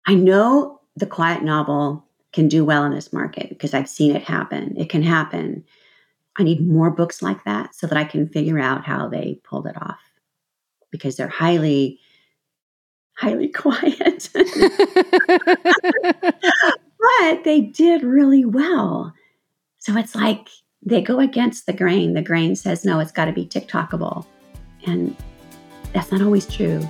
I know the quiet novel can do well in this market because I've seen it happen. It can happen. I need more books like that so that I can figure out how they pulled it off because they're highly, highly quiet. But they did really well. So it's like they go against the grain. The grain says, no, it's got to be TikTokable. And that's not always true.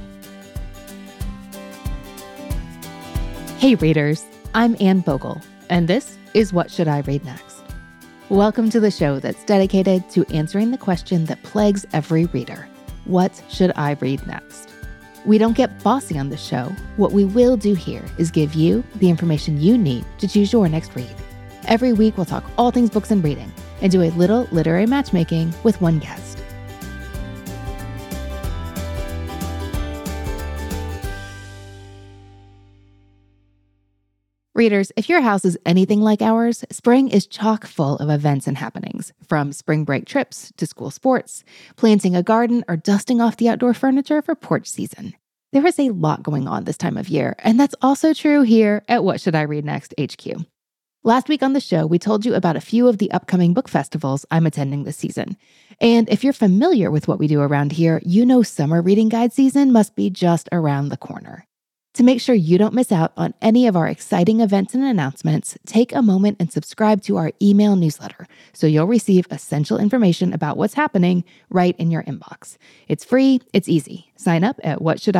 Hey readers, I'm Anne Bogle, and this is What Should I Read Next? Welcome to the show that's dedicated to answering the question that plagues every reader. What should I read next? We don't get bossy on this show. What we will do here is give you the information you need to choose your next read. Every week we'll talk all things books and reading and do a little literary matchmaking with one guest. Readers, if your house is anything like ours, spring is chock full of events and happenings, from spring break trips to school sports, planting a garden, or dusting off the outdoor furniture for porch season. There is a lot going on this time of year, and that's also true here at What Should I Read Next HQ. Last week on the show, we told you about a few of the upcoming book festivals I'm attending this season. And if you're familiar with what we do around here, you know summer reading guide season must be just around the corner. To make sure you don't miss out on any of our exciting events and announcements, take a moment and subscribe to our email newsletter so you'll receive essential information about what's happening right in your inbox. It's free, it's easy. Sign up at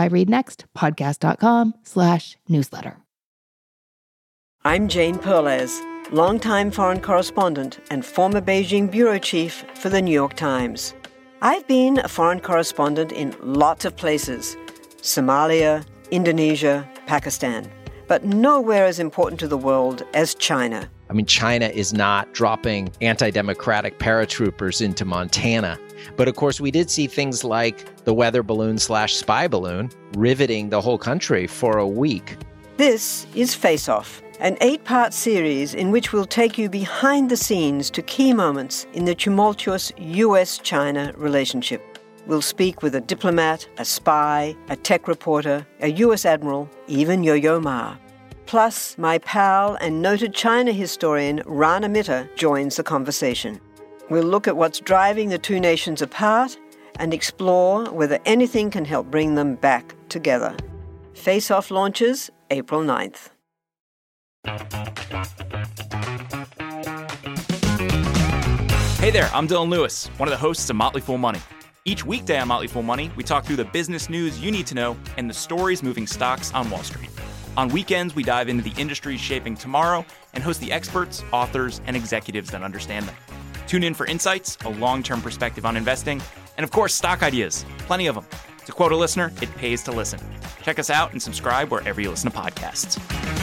whatshouldireadnextpodcast.com/newsletter. I'm Jane Perlez, longtime foreign correspondent and former Beijing bureau chief for the New York Times. I've been a foreign correspondent in lots of places: Somalia, Indonesia, Pakistan, but nowhere as important to the world as China. I mean, China is not dropping anti-democratic paratroopers into Montana. But of course, we did see things like the weather balloon/spy balloon riveting the whole country for a week. This is Face Off, an 8-part series in which we'll take you behind the scenes to key moments in the tumultuous U.S.-China relationship. We'll speak with a diplomat, a spy, a tech reporter, a U.S. admiral, even Yo-Yo Ma. Plus, my pal and noted China historian Rana Mitter joins the conversation. We'll look at what's driving the two nations apart and explore whether anything can help bring them back together. Face Off launches April 9th. Hey there, I'm Dylan Lewis, one of the hosts of Motley Fool Money. Each weekday on Motley Fool Money, we talk through the business news you need to know and the stories moving stocks on Wall Street. On weekends, we dive into the industries shaping tomorrow and host the experts, authors, and executives that understand them. Tune in for insights, a long-term perspective on investing, and of course, stock ideas. Plenty of them. To quote a listener, it pays to listen. Check us out and subscribe wherever you listen to podcasts.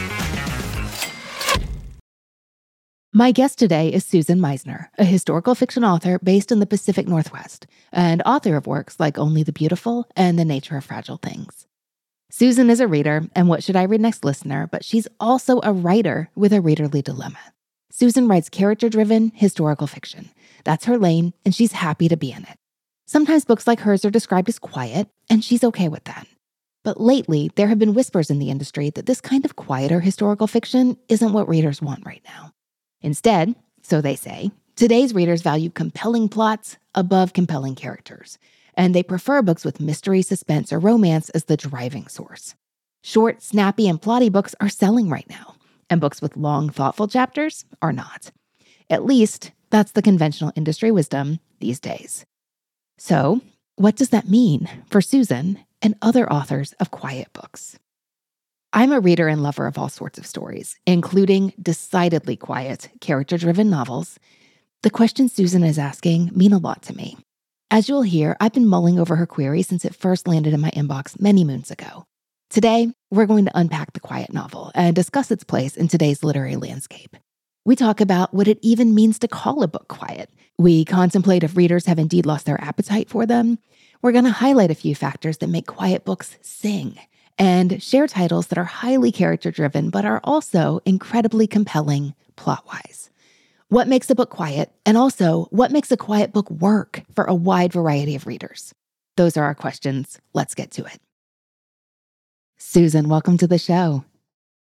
My guest today is Susan Meisner, a historical fiction author based in the Pacific Northwest and author of works like Only the Beautiful and The Nature of Fragile Things. Susan is a reader and What Should I Read Next listener, but she's also a writer with a readerly dilemma. Susan writes character-driven historical fiction. That's her lane, and she's happy to be in it. Sometimes books like hers are described as quiet, and she's okay with that. But lately, there have been whispers in the industry that this kind of quieter historical fiction isn't what readers want right now. Instead, so they say, today's readers value compelling plots above compelling characters, and they prefer books with mystery, suspense, or romance as the driving source. Short, snappy, and plotty books are selling right now, and books with long, thoughtful chapters are not. At least, that's the conventional industry wisdom these days. So, what does that mean for Susan and other authors of quiet books? I'm a reader and lover of all sorts of stories, including decidedly quiet, character-driven novels. The questions Susan is asking mean a lot to me. As you'll hear, I've been mulling over her query since it first landed in my inbox many moons ago. Today, we're going to unpack the quiet novel and discuss its place in today's literary landscape. We talk about what it even means to call a book quiet. We contemplate if readers have indeed lost their appetite for them. We're going to highlight a few factors that make quiet books sing, and share titles that are highly character-driven but are also incredibly compelling plot-wise. What makes a book quiet, and also what makes a quiet book work for a wide variety of readers? Those are our questions. Let's get to it. Susan, welcome to the show.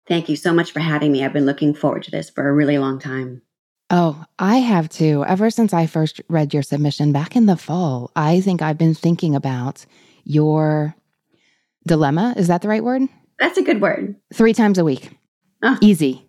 Thank you so much for having me. I've been looking forward to this for a really long time. Oh, I have too. Ever since I first read your submission back in the fall, I think I've been thinking about your dilemma. Is that the right word? That's a good word. 3 times a week. Oh. Easy.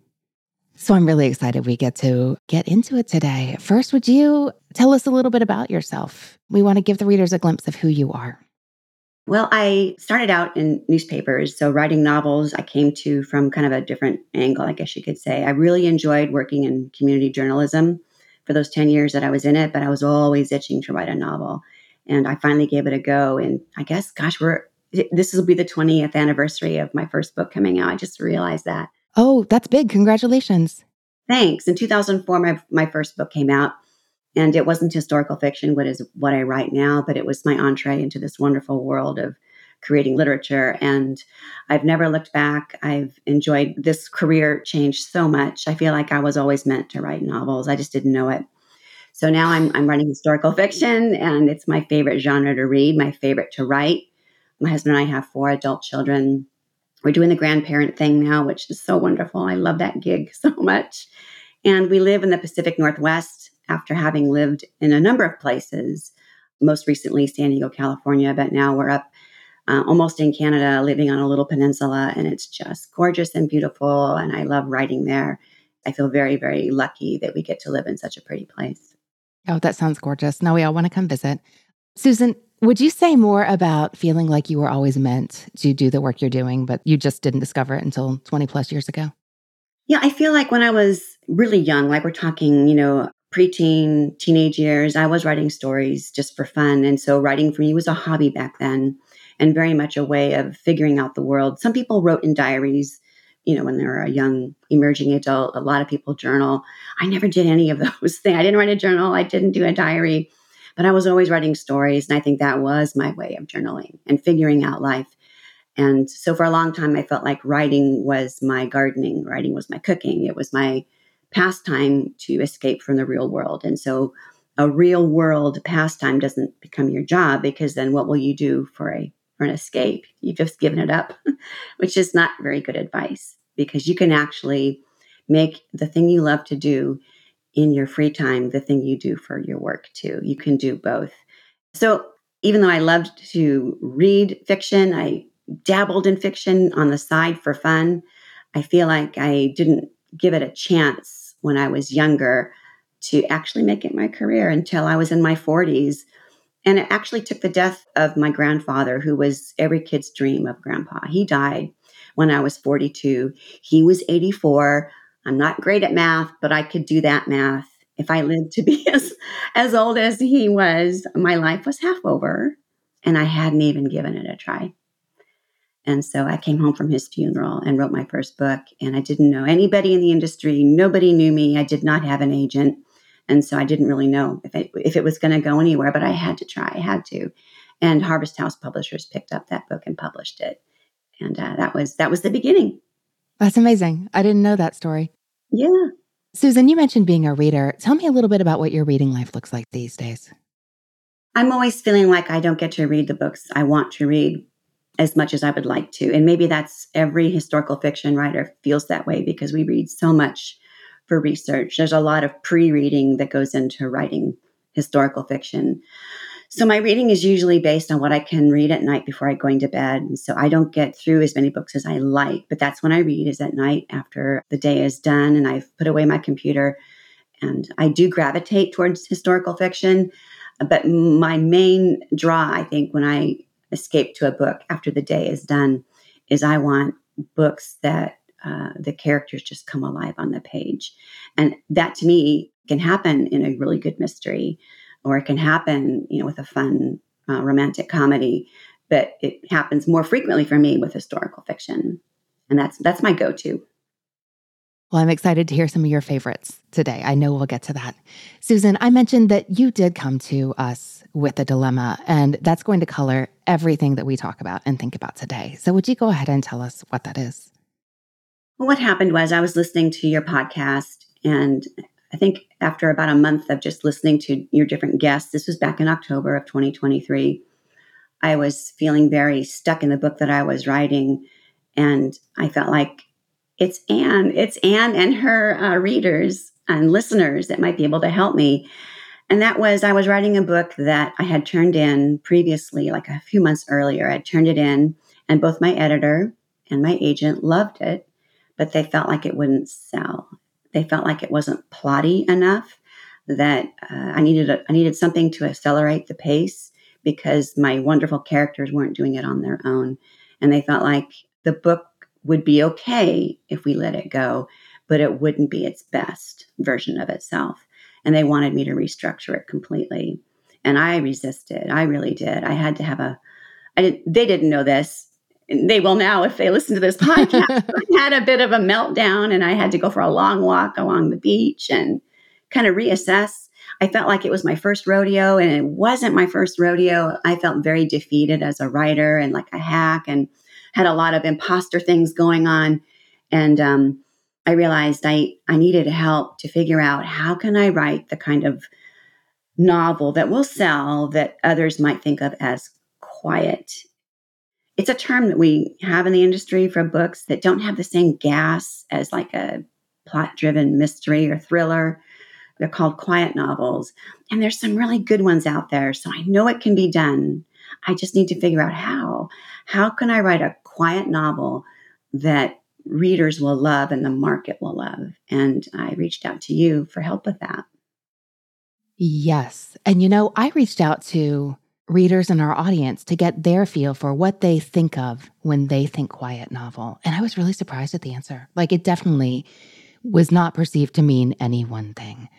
So I'm really excited we get to get into it today. First, would you tell us a little bit about yourself? We want to give the readers a glimpse of who you are. Well, I started out in newspapers. So writing novels, I came to from kind of a different angle, I guess you could say. I really enjoyed working in community journalism for those 10 years that I was in it, but I was always itching to write a novel. And I finally gave it a go. And I guess, gosh, this will be the 20th anniversary of my first book coming out. I just realized that. Oh, that's big. Congratulations. Thanks. In 2004, my first book came out. And it wasn't historical fiction, what I write now, but it was my entree into this wonderful world of creating literature. And I've never looked back. I've enjoyed this career change so much. I feel like I was always meant to write novels. I just didn't know it. So now I'm writing historical fiction, and it's my favorite genre to read, my favorite to write. My husband and I have 4 adult children. We're doing the grandparent thing now, which is so wonderful. I love that gig so much. And we live in the Pacific Northwest after having lived in a number of places, most recently San Diego, California, but now we're up almost in Canada, living on a little peninsula, and it's just gorgeous and beautiful, and I love writing there. I feel very, very lucky that we get to live in such a pretty place. Oh, that sounds gorgeous. Now we all want to come visit. Susan, would you say more about feeling like you were always meant to do the work you're doing, but you just didn't discover it until 20 plus years ago? Yeah, I feel like when I was really young, like we're talking, preteen, teenage years, I was writing stories just for fun. And so writing for me was a hobby back then and very much a way of figuring out the world. Some people wrote in diaries, when they were a young emerging adult. A lot of people journal. I never did any of those things. I didn't write a journal. I didn't do a diary, but I was always writing stories. And I think that was my way of journaling and figuring out life. And so for a long time, I felt like writing was my gardening. Writing was my cooking. It was my pastime to escape from the real world. And so a real world pastime doesn't become your job, because then what will you do for an escape? You've just given it up, which is not very good advice, because you can actually make the thing you love to do in your free time the thing you do for your work too. You can do both. So even though I loved to read fiction, I dabbled in fiction on the side for fun. I feel like I didn't give it a chance when I was younger to actually make it my career until I was in my 40s. And it actually took the death of my grandfather, who was every kid's dream of grandpa. He died when I was 42. He was 84. I'm not great at math, but I could do that math. If I lived to be as old as he was, my life was half over, and I hadn't even given it a try. And so I came home from his funeral and wrote my first book, and I didn't know anybody in the industry. Nobody knew me. I did not have an agent. And so I didn't really know if it was going to go anywhere, but I had to try. I had to. And Harvest House Publishers picked up that book and published it. And that was the beginning. That's amazing. I didn't know that story. Yeah. Susan, you mentioned being a reader. Tell me a little bit about what your reading life looks like these days. I'm always feeling like I don't get to read the books I want to read as much as I would like to. And maybe that's every historical fiction writer feels that way, because we read so much for research. There's a lot of pre-reading that goes into writing historical fiction. So my reading is usually based on what I can read at night before going to bed. And so I don't get through as many books as I like, but that's when I read, is at night after the day is done and I've put away my computer. And I do gravitate towards historical fiction, but my main draw, I think, when I escape to a book after the day is done, is I want books that the characters just come alive on the page. And that to me can happen in a really good mystery, or it can happen, with a fun romantic comedy, but it happens more frequently for me with historical fiction. And that's my go-to. Well, I'm excited to hear some of your favorites today. I know we'll get to that. Susan, I mentioned that you did come to us with a dilemma, and that's going to color everything that we talk about and think about today. So would you go ahead and tell us what that is? Well, what happened was I was listening to your podcast, and I think after about a month of just listening to your different guests, this was back in October of 2023, I was feeling very stuck in the book that I was writing. And I felt like It's Anne. It's Anne and her readers and listeners that might be able to help me. And that was, I was writing a book that I had turned in previously, like a few months earlier. I turned it in, and both my editor and my agent loved it, but they felt like it wouldn't sell. They felt like it wasn't plotty enough, that I needed something to accelerate the pace because my wonderful characters weren't doing it on their own. And they felt like the book would be okay if we let it go, but it wouldn't be its best version of itself. And they wanted me to restructure it completely. And I resisted. I really did. I had to have they didn't know this. They will now if they listen to this podcast. I had a bit of a meltdown, and I had to go for a long walk along the beach and kind of reassess. I felt like it was my first rodeo, and it wasn't my first rodeo. I felt very defeated as a writer and like a hack, and had a lot of imposter things going on. And I realized I needed help to figure out, how can I write the kind of novel that will sell that others might think of as quiet. It's a term that we have in the industry for books that don't have the same gas as like a plot-driven mystery or thriller. They're called quiet novels. And there's some really good ones out there. So I know it can be done. I just need to figure out how. How can I write a quiet novel that readers will love and the market will love? And I reached out to you for help with that. Yes. And I reached out to readers in our audience to get their feel for what they think of when they think quiet novel. And I was really surprised at the answer. Like, it definitely was not perceived to mean any one thing.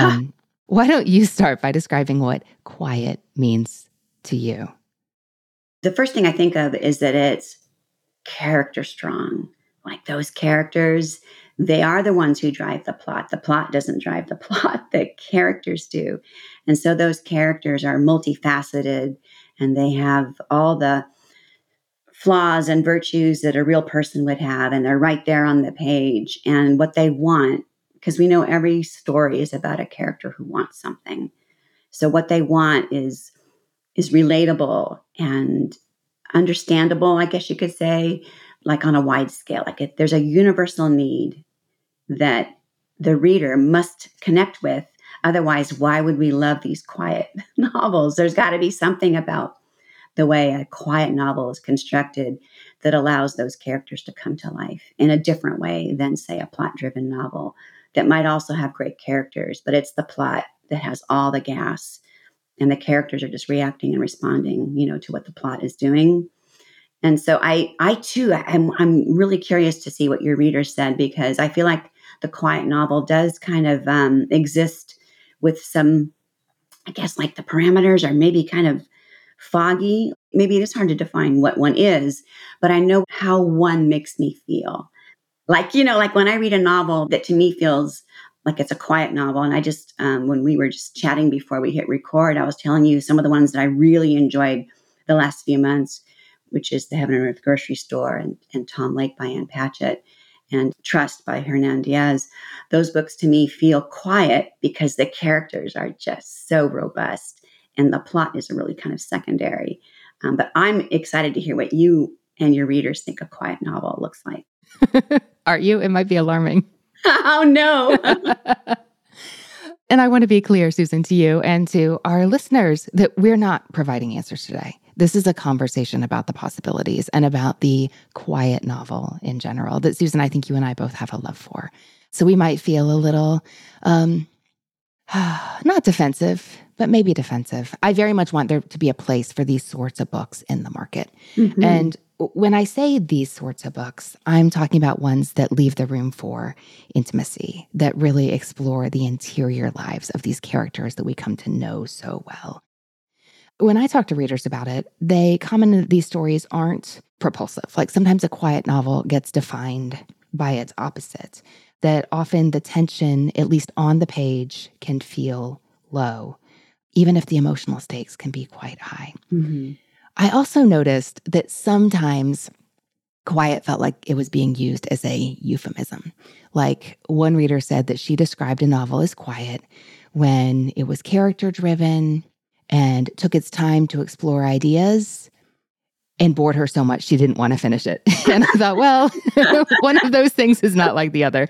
Why don't you start by describing what quiet means to you? The first thing I think of is that it's character strong. Like, those characters, they are the ones who drive the plot. The plot doesn't drive the plot. The characters do. And so those characters are multifaceted, and they have all the flaws and virtues that a real person would have. And they're right there on the page. And what they want, because we know every story is about a character who wants something. So what they want is relatable and understandable, I guess you could say, like on a wide scale. Like, if there's a universal need that the reader must connect with. Otherwise, why would we love these quiet novels? There's got to be something about the way a quiet novel is constructed that allows those characters to come to life in a different way than, say, a plot-driven novel that might also have great characters, but it's the plot that has all the gas, and the characters are just reacting and responding, to what the plot is doing. And so I too, I'm really curious to see what your readers said, because I feel like the quiet novel does kind of exist with some, I guess, like the parameters are maybe kind of foggy. Maybe it is hard to define what one is, but I know how one makes me feel. Like, like when I read a novel that to me feels like it's a quiet novel. And I just, when we were just chatting before we hit record, I was telling you some of the ones that I really enjoyed the last few months, which is The Heaven and Earth Grocery Store and Tom Lake by Ann Patchett and Trust by Hernan Diaz. Those books to me feel quiet because the characters are just so robust and the plot is really kind of secondary. But I'm excited to hear what you and your readers think a quiet novel looks like. Are you? It might be alarming. Oh, no. And I want to be clear, Susan, to you and to our listeners that we're not providing answers today. This is a conversation about the possibilities and about the quiet novel in general that, Susan, I think you and I both have a love for. So we might feel a little, not defensive, but maybe defensive. I very much want there to be a place for these sorts of books in the market. Mm-hmm. And when I say these sorts of books, I'm talking about ones that leave the room for intimacy, that really explore the interior lives of these characters that we come to know so well. When I talk to readers about it, they comment that these stories aren't propulsive. Like, sometimes a quiet novel gets defined by its opposite, that often the tension, at least on the page, can feel low, even if the emotional stakes can be quite high. Mm-hmm. I also noticed that sometimes quiet felt like it was being used as a euphemism. Like, one reader said that she described a novel as quiet when it was character-driven and took its time to explore ideas and bored her so much she didn't want to finish it. And I thought, well, one of those things is not like the other.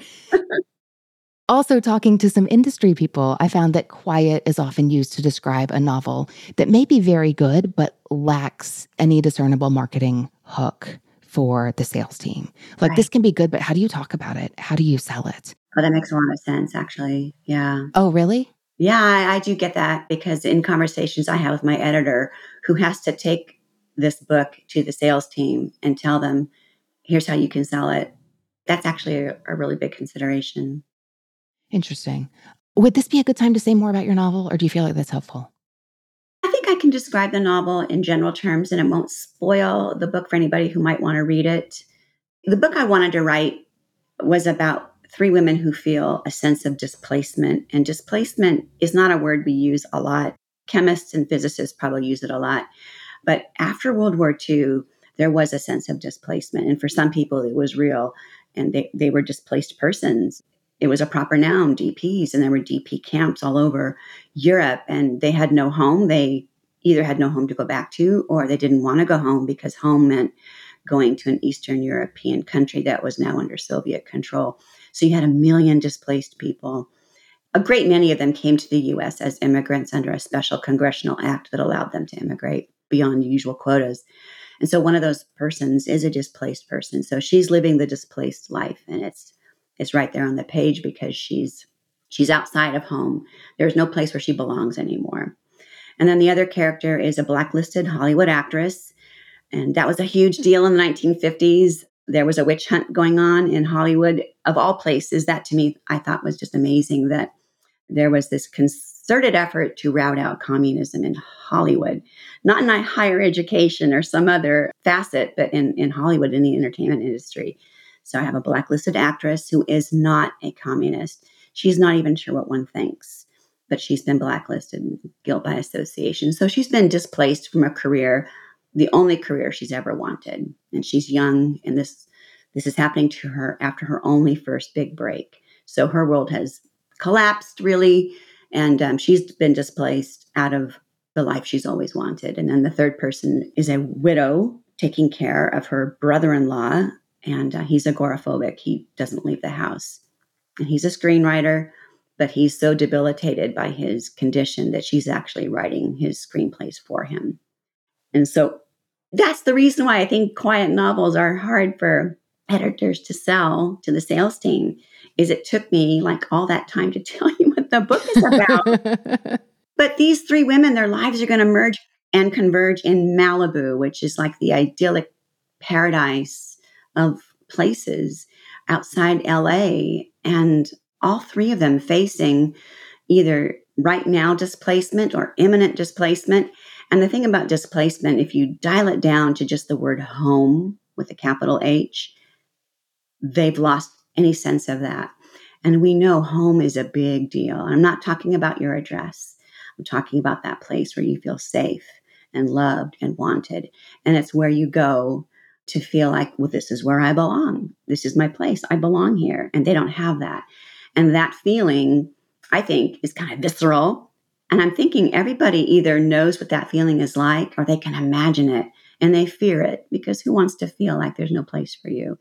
Also, talking to some industry people, I found that quiet is often used to describe a novel that may be very good, but lacks any discernible marketing hook for the sales team. Like, Right. This can be good, but how do you talk about it? How do you sell it? Oh, that makes a lot of sense, actually. Yeah. Oh, really? Yeah, I do get that because in conversations I have with my editor, who has to take this book to the sales team and tell them, here's how you can sell it. That's actually a really big consideration. Interesting. Would this be a good time to say more about your novel, or do you feel like that's helpful? I think I can describe the novel in general terms and it won't spoil the book for anybody who might want to read it. The book I wanted to write was about three women who feel a sense of displacement. And displacement is not a word we use a lot. Chemists and physicists probably use it a lot. But after World War II, there was a sense of displacement. And for some people, it was real. And they were displaced persons. It was a proper noun, DPs. And there were DP camps all over Europe. And they had no home. They either had no home to go back to, or they didn't want to go home because home meant going to an Eastern European country that was now under Soviet control. So you had 1 million displaced people. A great many of them came to the U.S. as immigrants under a special congressional act that allowed them to immigrate beyond usual quotas. And so one of those persons is a displaced person. So she's living the displaced life. And it's right there on the page because she's outside of home. There's no place where she belongs anymore. And then the other character is a blacklisted Hollywood actress. And that was a huge deal in the 1950s. There was a witch hunt going on in Hollywood, of all places. That to me, I thought was just amazing that there was this concerted effort to rout out communism in Hollywood, not in higher education or some other facet, but in Hollywood, in the entertainment industry. So I have a blacklisted actress who is not a communist. She's not even sure what one thinks, but she's been blacklisted, guilt by association. So she's been displaced from a career, the only career she's ever wanted. And she's young, and this is happening to her after her only first big break. So her world has collapsed, really, and she's been displaced out of the life she's always wanted. And then the third person is a widow taking care of her brother-in-law, and he's agoraphobic. He doesn't leave the house. And he's a screenwriter, but he's so debilitated by his condition that she's actually writing his screenplays for him. And so that's the reason why I think quiet novels are hard for editors to sell to the sales team, is it took me like all that time to tell you what the book is about. But these three women, their lives are going to merge and converge in Malibu, which is like the idyllic paradise of places outside LA. And all three of them facing either right now displacement or imminent displacement. And the thing about displacement, if you dial it down to just the word home with a capital H, they've lost any sense of that. And we know home is a big deal. I'm not talking about your address. I'm talking about that place where you feel safe and loved and wanted. And it's where you go to feel like, well, this is where I belong. This is my place. I belong here. And they don't have that. And that feeling, I think, is kind of visceral. And I'm thinking everybody either knows what that feeling is like or they can imagine it and they fear it, because who wants to feel like there's no place for you?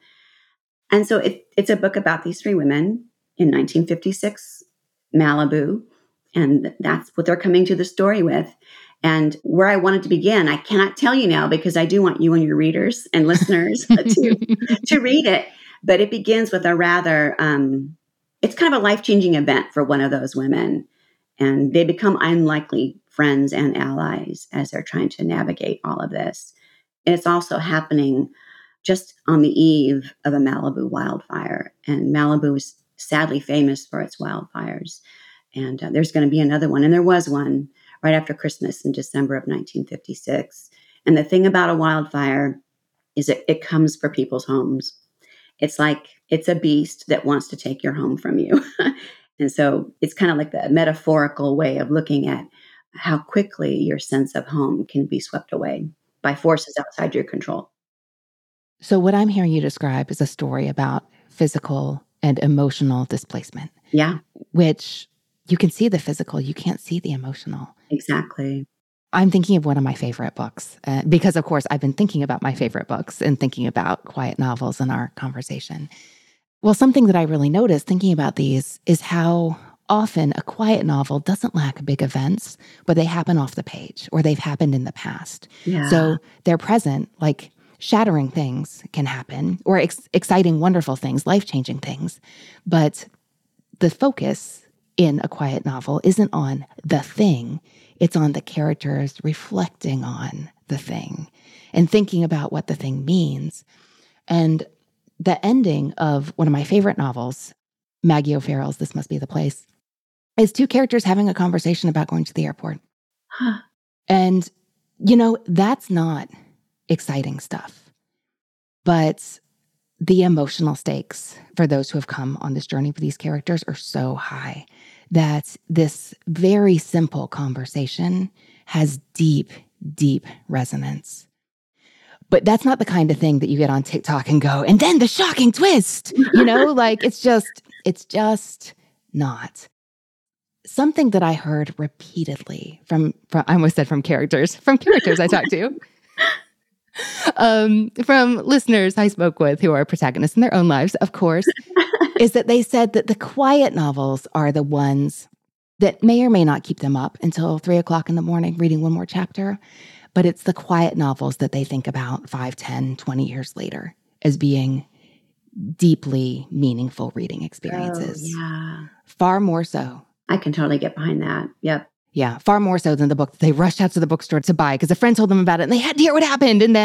And so it's a book about these three women in 1956 Malibu. And that's what they're coming to the story with. And where I wanted to begin, I cannot tell you now because I do want you and your readers and listeners to read it. But it begins with a rather, it's kind of a life-changing event for one of those women. And they become unlikely friends and allies as they're trying to navigate all of this. And it's also happening just on the eve of a Malibu wildfire. And Malibu is sadly famous for its wildfires. And there's going to be another one. And there was one right after Christmas in December of 1956. And the thing about a wildfire is it comes for people's homes. It's like it's a beast that wants to take your home from you. And so it's kind of like the metaphorical way of looking at how quickly your sense of home can be swept away by forces outside your control. So what I'm hearing you describe is a story about physical and emotional displacement. Yeah. Which you can see the physical, you can't see the emotional. Exactly. I'm thinking of one of my favorite books because, of course, I've been thinking about my favorite books and thinking about quiet novels in our conversation. Well, something that I really noticed thinking about these is how often a quiet novel doesn't lack big events, but they happen off the page or they've happened in the past. Yeah. So they're present, like shattering things can happen or exciting, wonderful things, life-changing things. But the focus in a quiet novel isn't on the thing. It's on the characters reflecting on the thing and thinking about what the thing means. And the ending of one of my favorite novels, Maggie O'Farrell's This Must Be the Place, is two characters having a conversation about going to the airport. Huh. And, that's not exciting stuff. But the emotional stakes for those who have come on this journey with these characters are so high that this very simple conversation has deep, deep resonance. But that's not the kind of thing that you get on TikTok and go, and then the shocking twist, it's just not. Something that I heard repeatedly from I almost said from characters I talked to, from listeners I spoke with who are protagonists in their own lives, of course, is that they said that the quiet novels are the ones that may or may not keep them up until 3:00 in the morning reading one more chapter. But it's the quiet novels that they think about 5, 10, 20 years later as being deeply meaningful reading experiences. Oh, yeah. Far more so. I can totally get behind that. Yep. Yeah, far more so than the book that they rushed out to the bookstore to buy because a friend told them about it and they had to hear what happened. And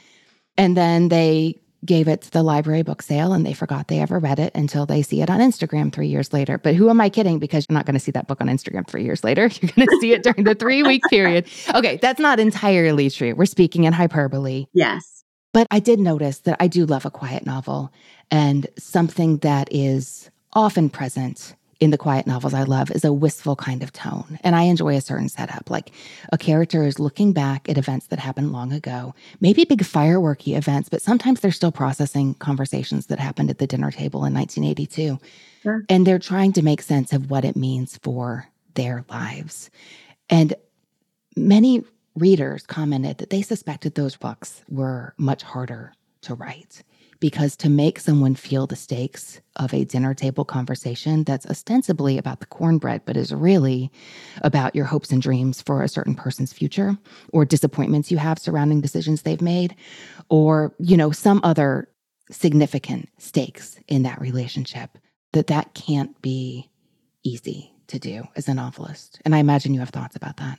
then they gave it to the library book sale and they forgot they ever read it until they see it on Instagram 3 years later. But who am I kidding? Because you're not going to see that book on Instagram 3 years later. You're going to see it during the 3-week period. Okay, that's not entirely true. We're speaking in hyperbole. Yes. But I did notice that I do love a quiet novel, and something that is often present in the quiet novels I love is a wistful kind of tone. And I enjoy a certain setup, like a character is looking back at events that happened long ago, maybe big fireworky events, but sometimes they're still processing conversations that happened at the dinner table in 1982. Sure. And they're trying to make sense of what it means for their lives. And many readers commented that they suspected those books were much harder to write, because to make someone feel the stakes of a dinner table conversation that's ostensibly about the cornbread, but is really about your hopes and dreams for a certain person's future, or disappointments you have surrounding decisions they've made, or, some other significant stakes in that relationship, that can't be easy to do as a novelist. And I imagine you have thoughts about that.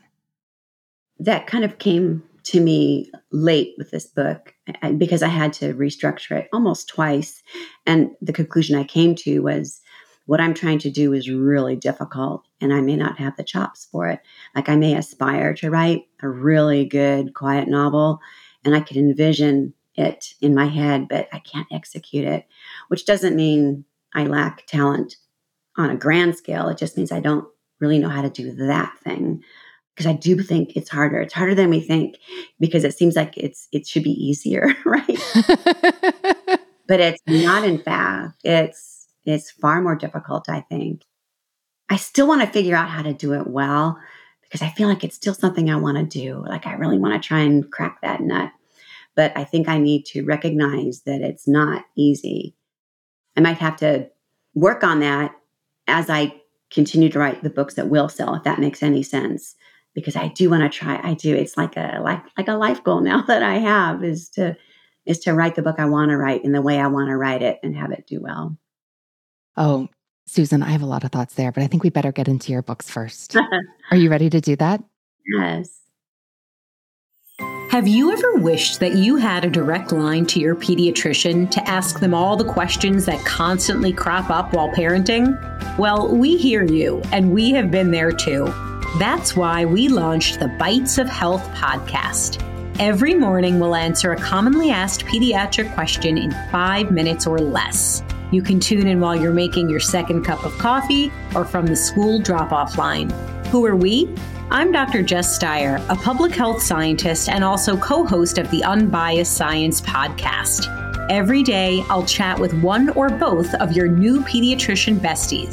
That kind of came to me late with this book because I had to restructure it almost twice. And the conclusion I came to was what I'm trying to do is really difficult and I may not have the chops for it. Like I may aspire to write a really good quiet novel and I could envision it in my head, but I can't execute it, which doesn't mean I lack talent on a grand scale. It just means I don't really know how to do that thing. Because I do think it's harder. It's harder than we think because it seems like it should be easier, right? But it's not, in fact. It's far more difficult, I think. I still want to figure out how to do it well because I feel like it's still something I want to do. Like I really want to try and crack that nut. But I think I need to recognize that it's not easy. I might have to work on that as I continue to write the books that will sell, if that makes any sense. Because I do want to try. I do. It's like a life goal now that I have is to write the book I want to write in the way I want to write it and have it do well. Oh, Susan, I have a lot of thoughts there, but I think we better get into your books first. Are you ready to do that? Yes. Have you ever wished that you had a direct line to your pediatrician to ask them all the questions that constantly crop up while parenting? Well, we hear you, and we have been there too. That's why we launched the Bites of Health podcast. Every morning, we'll answer a commonly asked pediatric question in 5 minutes or less. You can tune in while you're making your second cup of coffee or from the school drop-off line. Who are we? I'm Dr. Jess Steyer, a public health scientist and also co-host of the Unbiased Science podcast. Every day, I'll chat with one or both of your new pediatrician besties.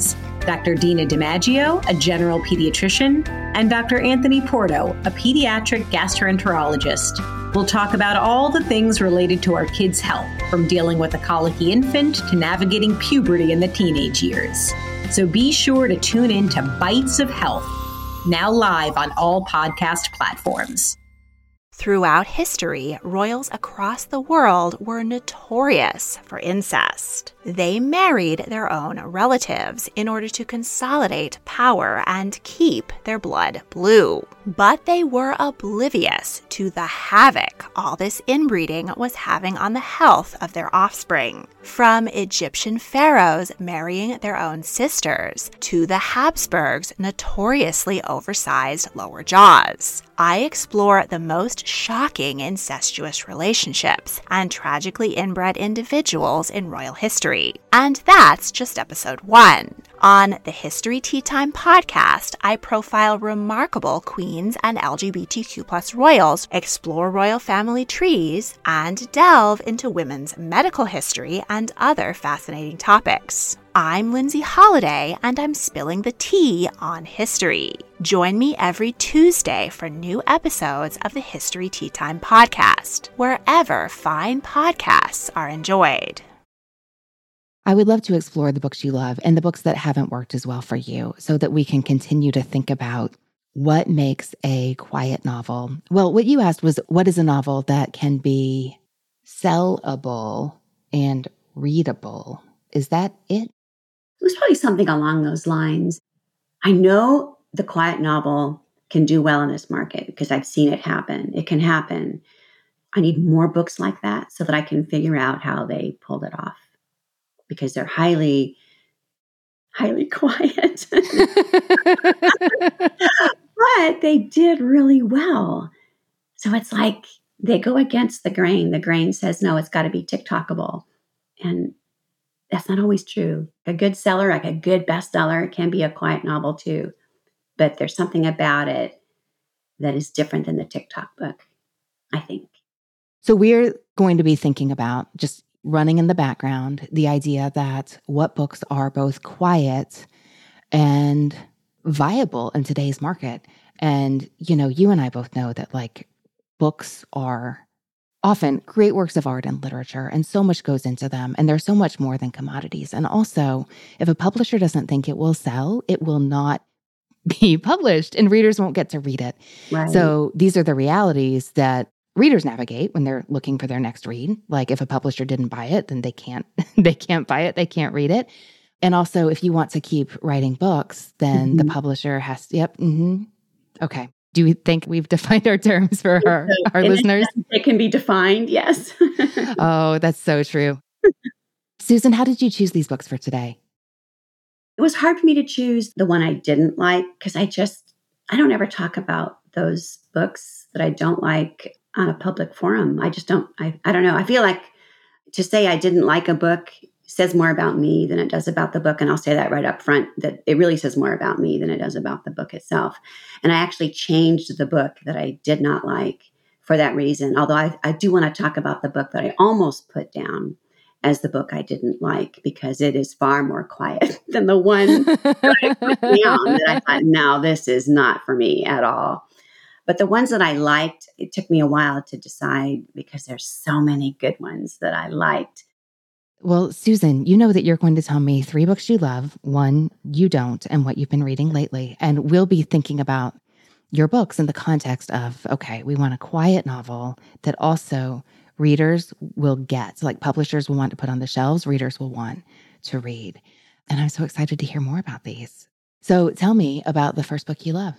Dr. Dina DiMaggio, a general pediatrician, and Dr. Anthony Porto, a pediatric gastroenterologist. We'll talk about all the things related to our kids' health, from dealing with a colicky infant to navigating puberty in the teenage years. So be sure to tune in to Bites of Health, now live on all podcast platforms. Throughout history, royals across the world were notorious for incest. They married their own relatives in order to consolidate power and keep their blood blue. But they were oblivious to the havoc all this inbreeding was having on the health of their offspring. From Egyptian pharaohs marrying their own sisters to the Habsburgs' notoriously oversized lower jaws. I explore the most shocking incestuous relationships and tragically inbred individuals in royal history. And that's just episode 1. On the History Tea Time podcast, I profile remarkable queens and LGBTQ+ royals, explore royal family trees, and delve into women's medical history and other fascinating topics. I'm Lindsay Holiday, and I'm spilling the tea on history. Join me every Tuesday for new episodes of the History Tea Time podcast, wherever fine podcasts are enjoyed. I would love to explore the books you love and the books that haven't worked as well for you so that we can continue to think about what makes a quiet novel. Well, what you asked was, what is a novel that can be sellable and readable? Is that it? It was probably something along those lines. I know the quiet novel can do well in this market because I've seen it happen. It can happen. I need more books like that so that I can figure out how they pulled it off, because they're highly, highly quiet. But they did really well. So it's like they go against the grain. The grain says, no, it's got to be TikTokable. And that's not always true. A good seller, like a good bestseller, can be a quiet novel too. But there's something about it that is different than the TikTok book, I think. So we're going to be thinking about, just running in the background, the idea that what books are both quiet and viable in today's market. And, you and I both know that books are often great works of art and literature, and so much goes into them. And they're so much more than commodities. And also, if a publisher doesn't think it will sell, it will not be published and readers won't get to read it. Right. So these are the realities that readers navigate when they're looking for their next read. Like if a publisher didn't buy it, then they can't buy it, they can't read it. And also, if you want to keep writing books, then the publisher has to, Okay. Do we think we've defined our terms for our listeners? It can be defined, yes. Oh, that's so true. Susan, how did you choose these books for today? It was hard for me to choose the one I didn't like because I don't ever talk about those books that I don't like on a public forum. I just don't, I don't know. I feel like to say I didn't like a book says more about me than it does about the book. And I'll say that right up front, that it really says more about me than it does about the book itself. And I actually changed the book that I did not like for that reason. Although I do want to talk about the book that I almost put down as the book I didn't like, because it is far more quiet than the one that I put down that I thought, no, this is not for me at all. But the ones that I liked, it took me a while to decide because there's so many good ones that I liked. Well, Susan, you know that you're going to tell me 3 books you love, 1 you don't, and what you've been reading lately. And we'll be thinking about your books in the context of, okay, we want a quiet novel that also readers will get. So like publishers will want to put on the shelves, readers will want to read. And I'm so excited to hear more about these. So tell me about the first book you love.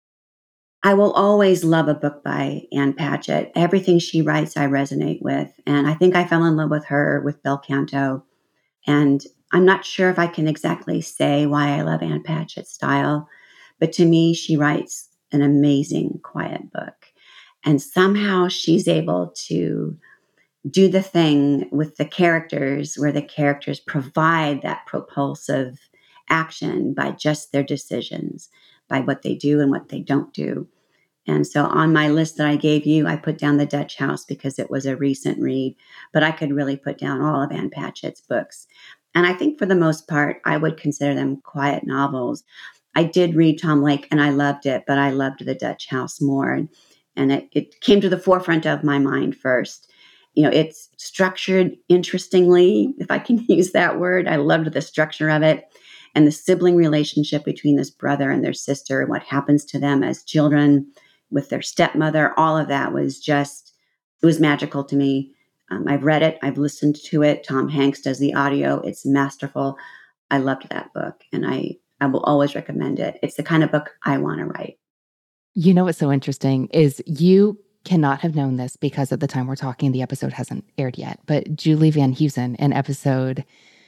I will always love a book by Ann Patchett. Everything she writes, I resonate with. And I think I fell in love with her with Bel Canto. And I'm not sure if I can exactly say why I love Ann Patchett's style, but to me, she writes an amazing quiet book. And somehow she's able to do the thing with the characters where the characters provide that propulsive action by just their decisions, by what they do and what they don't do. And so on my list that I gave you, I put down The Dutch House because it was a recent read, but I could really put down all of Ann Patchett's books. And I think for the most part, I would consider them quiet novels. I did read Tom Lake and I loved it, but I loved The Dutch House more. And it came to the forefront of my mind first. It's structured interestingly, if I can use that word. I loved the structure of it and the sibling relationship between this brother and their sister and what happens to them as children with their stepmother. All of that was it was magical to me. I've read it. I've listened to it. Tom Hanks does the audio. It's masterful. I loved that book, and I will always recommend it. It's the kind of book I want to write. You know what's so interesting is you cannot have known this because at the time we're talking, the episode hasn't aired yet, but Julie Van Heusen in episode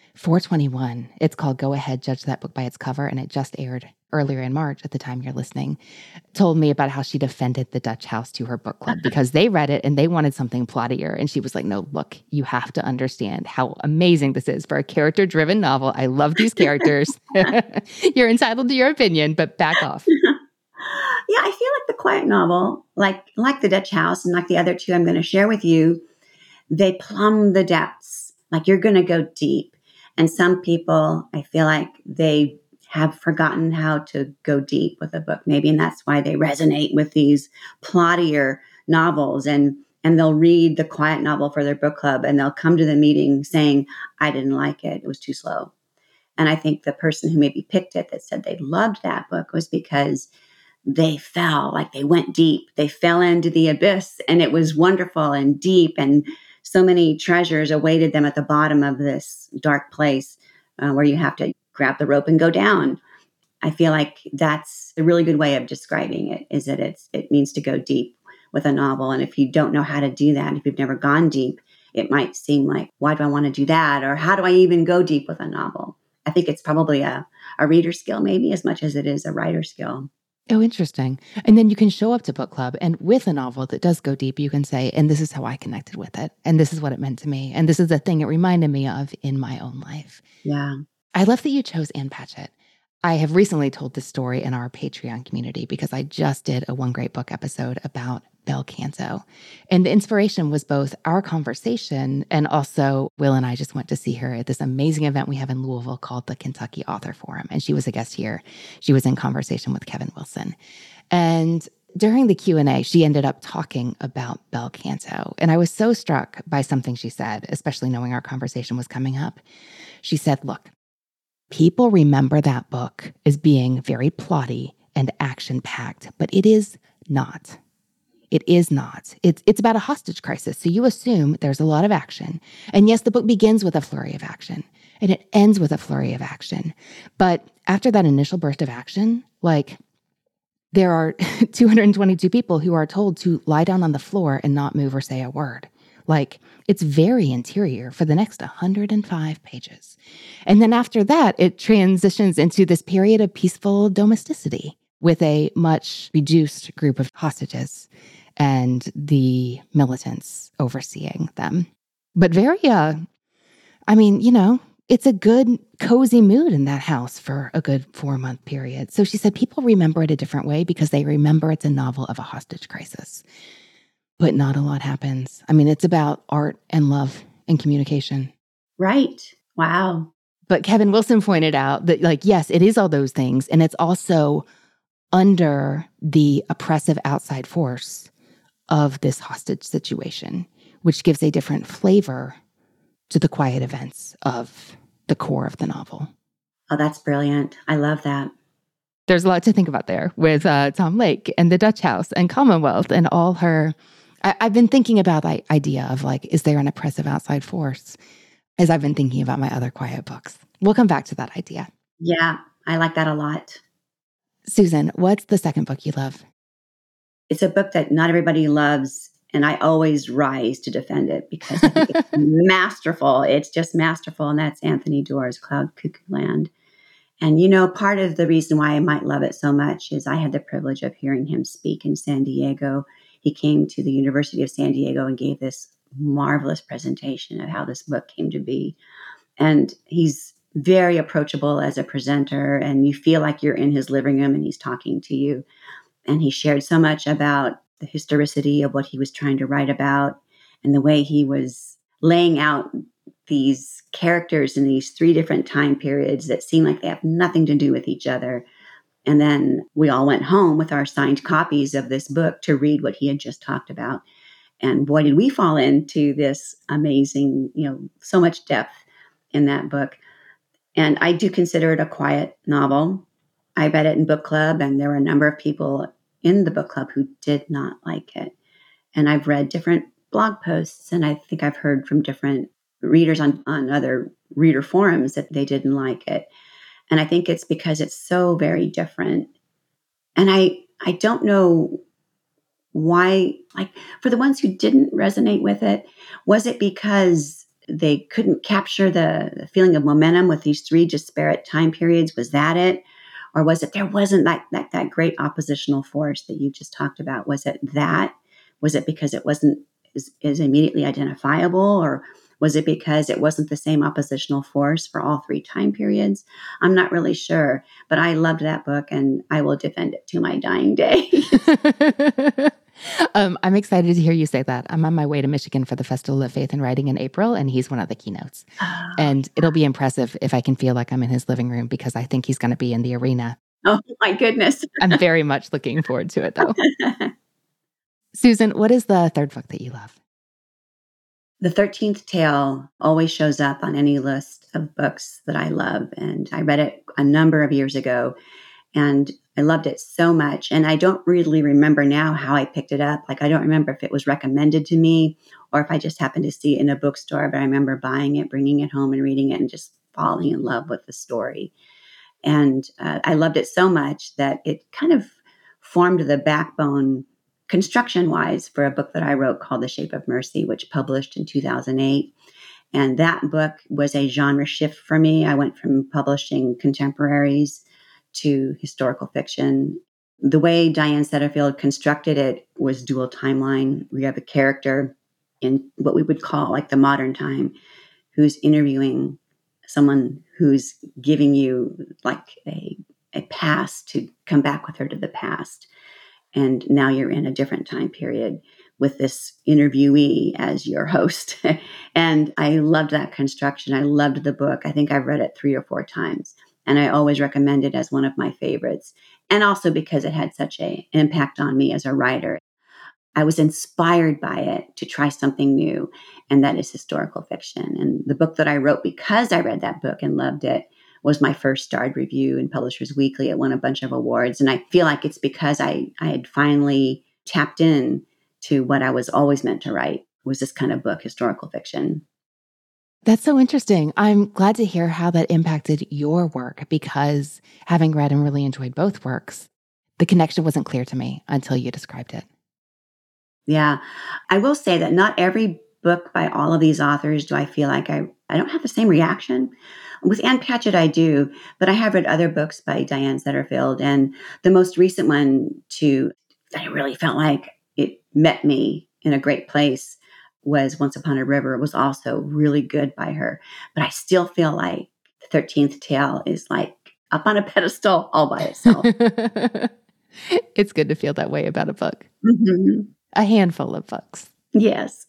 421, it's called Go Ahead, Judge That Book by Its Cover, and it just aired earlier in March at the time you're listening, told me about how she defended The Dutch House to her book club because they read it and they wanted something plottier. And she was like, no, look, you have to understand how amazing this is for a character-driven novel. I love these characters. You're entitled to your opinion, but back off. Yeah, I feel like the quiet novel, like The Dutch House and like the other two I'm going to share with you, they plumb the depths. Like you're going to go deep. And some people, I feel like they have forgotten how to go deep with a book, maybe, and that's why they resonate with these plottier novels. And they'll read the quiet novel for their book club, and they'll come to the meeting saying, I didn't like it. It was too slow. And I think the person who maybe picked it that said they loved that book was because they went deep. They fell into the abyss, and it was wonderful and deep, and so many treasures awaited them at the bottom of this dark place where you have to grab the rope and go down. I feel like that's a really good way of describing it, is that it means to go deep with a novel. And if you don't know how to do that, if you've never gone deep, it might seem like, why do I want to do that? Or how do I even go deep with a novel? I think it's probably a reader skill, maybe as much as it is a writer skill. Oh, interesting. And then you can show up to book club, and with a novel that does go deep, you can say, and this is how I connected with it. And this is what it meant to me. And this is the thing it reminded me of in my own life. Yeah. I love that you chose Ann Patchett. I have recently told this story in our Patreon community because I just did a One Great Book episode about Bel Canto. And the inspiration was both our conversation and also Will and I just went to see her at this amazing event we have in Louisville called the Kentucky Author Forum. And she was a guest here. She was in conversation with Kevin Wilson. And during the Q&A, she ended up talking about Bel Canto. And I was so struck by something she said, especially knowing our conversation was coming up. She said, look, people remember that book as being very plotty and action-packed, but it is not. It is not. It's about a hostage crisis. So you assume there's a lot of action. And yes, the book begins with a flurry of action and it ends with a flurry of action. But after that initial burst of action, like there are 222 people who are told to lie down on the floor and not move or say a word. Like it's very interior for the next 105 pages. And then after that, it transitions into this period of peaceful domesticity with a much reduced group of hostages and the militants overseeing them. But very, it's a good, cozy mood in that house for a good 4-month period. So she said people remember it a different way because they remember it's a novel of a hostage crisis. But not a lot happens. I mean, it's about art and love and communication. Right. Wow. But Kevin Wilson pointed out that, yes, it is all those things. And it's also under the oppressive outside force of this hostage situation, which gives a different flavor to the quiet events of the core of the novel. Oh, that's brilliant. I love that. There's a lot to think about there with Tom Lake and the Dutch House and Commonwealth and all her... I've been thinking about the idea of is there an oppressive outside force as I've been thinking about my other quiet books. We'll come back to that idea. Yeah, I like that a lot. Susan, what's the second book you love? It's a book that not everybody loves, and I always rise to defend it because I think it's masterful. It's just masterful, and that's Anthony Doerr's Cloud Cuckoo Land. And, part of the reason why I might love it so much is I had the privilege of hearing him speak in San Diego. He came to the University of San Diego and gave this marvelous presentation of how this book came to be. And he's very approachable as a presenter, and you feel like you're in his living room and he's talking to you. And he shared so much about the historicity of what he was trying to write about and the way he was laying out these characters in these 3 different time periods that seem like they have nothing to do with each other. And then we all went home with our signed copies of this book to read what he had just talked about. And boy, did we fall into this amazing, so much depth in that book. And I do consider it a quiet novel. I read it in book club, and there were a number of people in the book club who did not like it. And I've read different blog posts, and I think I've heard from different readers on other reader forums that they didn't like it. And I think it's because it's so very different. And I don't know why, like, for the ones who didn't resonate with it, was it because they couldn't capture the feeling of momentum with these 3 disparate time periods? Was that it? Or was it there wasn't that great oppositional force that you just talked about? Was it that? Was it because it wasn't as immediately identifiable? Or was it because it wasn't the same oppositional force for all 3 time periods? I'm not really sure, but I loved that book, and I will defend it to my dying day. I'm excited to hear you say that. I'm on my way to Michigan for the Festival of Faith and Writing in April, and he's one of the keynotes. And it'll be impressive if I can feel like I'm in his living room, because I think he's going to be in the arena. Oh, my goodness. I'm very much looking forward to it, though. Susan, what is the 3rd book that you love? The 13th Tale always shows up on any list of books that I love. And I read it a number of years ago, and I loved it so much. And I don't really remember now how I picked it up. Like, I don't remember if it was recommended to me or if I just happened to see it in a bookstore, but I remember buying it, bringing it home and reading it and just falling in love with the story. And I loved it so much that it kind of formed the backbone construction-wise for a book that I wrote called The Shape of Mercy, which published in 2008. And that book was a genre shift for me. I went from publishing contemporaries to historical fiction. The way Diane Setterfield constructed it was dual timeline. We have a character in what we would call like the modern time who's interviewing someone who's giving you like a pass to come back with her to the past. And now you're in a different time period with this interviewee as your host. And I loved that construction. I loved the book. I think I've read it 3 or 4 times. And I always recommend it as one of my favorites. And also because it had such an impact on me as a writer. I was inspired by it to try something new, and that is historical fiction. And the book that I wrote because I read that book and loved it was my first starred review in Publishers Weekly. It won a bunch of awards. And I feel like it's because I had finally tapped in to what I was always meant to write, was this kind of book, historical fiction. That's so interesting. I'm glad to hear how that impacted your work, because having read and really enjoyed both works, the connection wasn't clear to me until you described it. Yeah. I will say that not every book by all of these authors do I feel like I don't have the same reaction. With Ann Patchett, I do, but I have read other books by Diane Setterfield. And the most recent one, too, that I really felt like it met me in a great place was Once Upon a River. It was also really good by her. But I still feel like The 13th Tale is like up on a pedestal all by itself. It's good to feel that way about a book. Mm-hmm. A handful of books. Yes.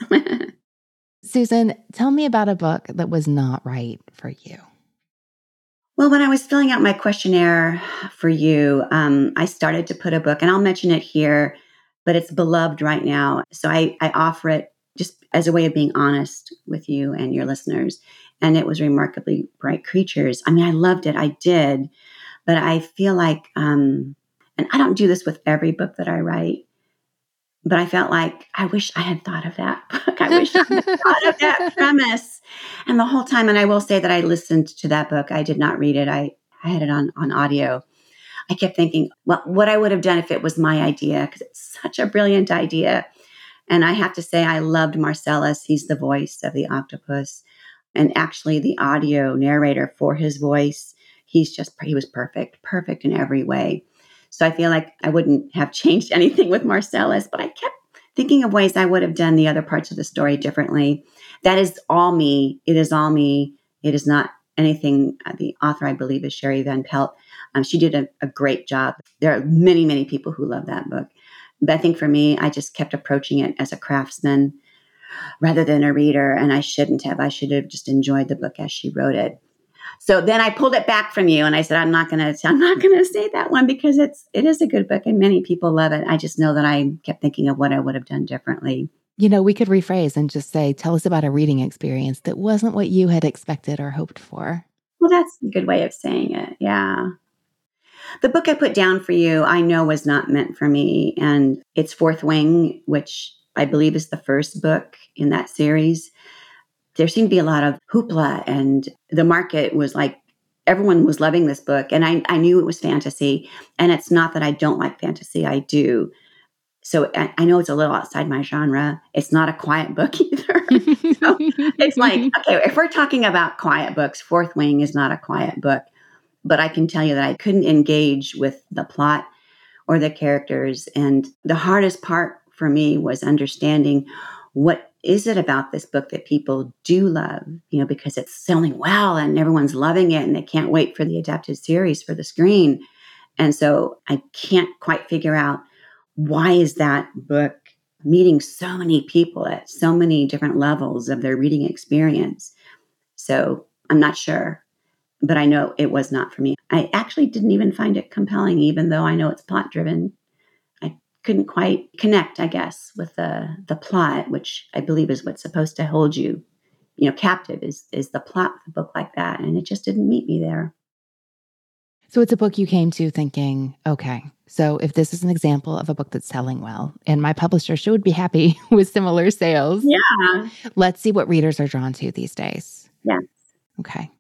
Susan, tell me about a book that was not right for you. Well, when I was filling out my questionnaire for you, I started to put a book, and I'll mention it here, but it's beloved right now. So I offer it just as a way of being honest with you and your listeners. And it was Remarkably Bright Creatures. I mean, I loved it. I did. But I feel like, and I don't do this with every book that I write, but I felt like I wish I had thought of that book. I wish I had thought of that premise. And the whole time, and I will say that I listened to that book. I did not read it. I had it on audio. I kept thinking, well, what I would have done if it was my idea, because it's such a brilliant idea. And I have to say, I loved Marcellus. He's the voice of the octopus. And actually the audio narrator for his voice, he was perfect in every way. So I feel like I wouldn't have changed anything with Marcellus, but I kept thinking of ways I would have done the other parts of the story differently. That is all me. It is all me. It is not anything. The author, I believe, is Sherry Van Pelt. She did a great job. There are many, many people who love that book. But I think for me, I just kept approaching it as a craftsman. rather than a reader. And I shouldn't have. I should have just enjoyed the book as she wrote it. So then I pulled it back from you and I said, I'm not going to say that one because it is a good book and many people love it. I just know that I kept thinking of what I would have done differently. You know, we could rephrase and just say, tell us about a reading experience that wasn't what you had expected or hoped for. Well, that's a good way of saying it. Yeah. The book I put down for you, I know was not meant for me. And it's Fourth Wing, which I believe is the first book in that series. There seemed to be a lot of hoopla and the market was like, everyone was loving this book. And I knew it was fantasy. And it's not that I don't like fantasy. I do. So I know it's a little outside my genre. It's not a quiet book either. So it's like, okay, if we're talking about quiet books, Fourth Wing is not a quiet book. But I can tell you that I couldn't engage with the plot or the characters. And the hardest part for me was understanding what is it about this book that people do love, because it's selling well and everyone's loving it and they can't wait for the adapted series for the screen. And so I can't quite figure out why is that book meeting so many people at so many different levels of their reading experience. So I'm not sure. But I know it was not for me. I actually didn't even find it compelling, even though I know it's plot driven. I couldn't quite connect, I guess, with the plot, which I believe is what's supposed to hold you, captive is the plot of a book like that. And it just didn't meet me there. So it's a book you came to thinking, okay, so if this is an example of a book that's selling well, and my publisher should be happy with similar sales. Yeah. Let's see what readers are drawn to these days. Yeah. Okay.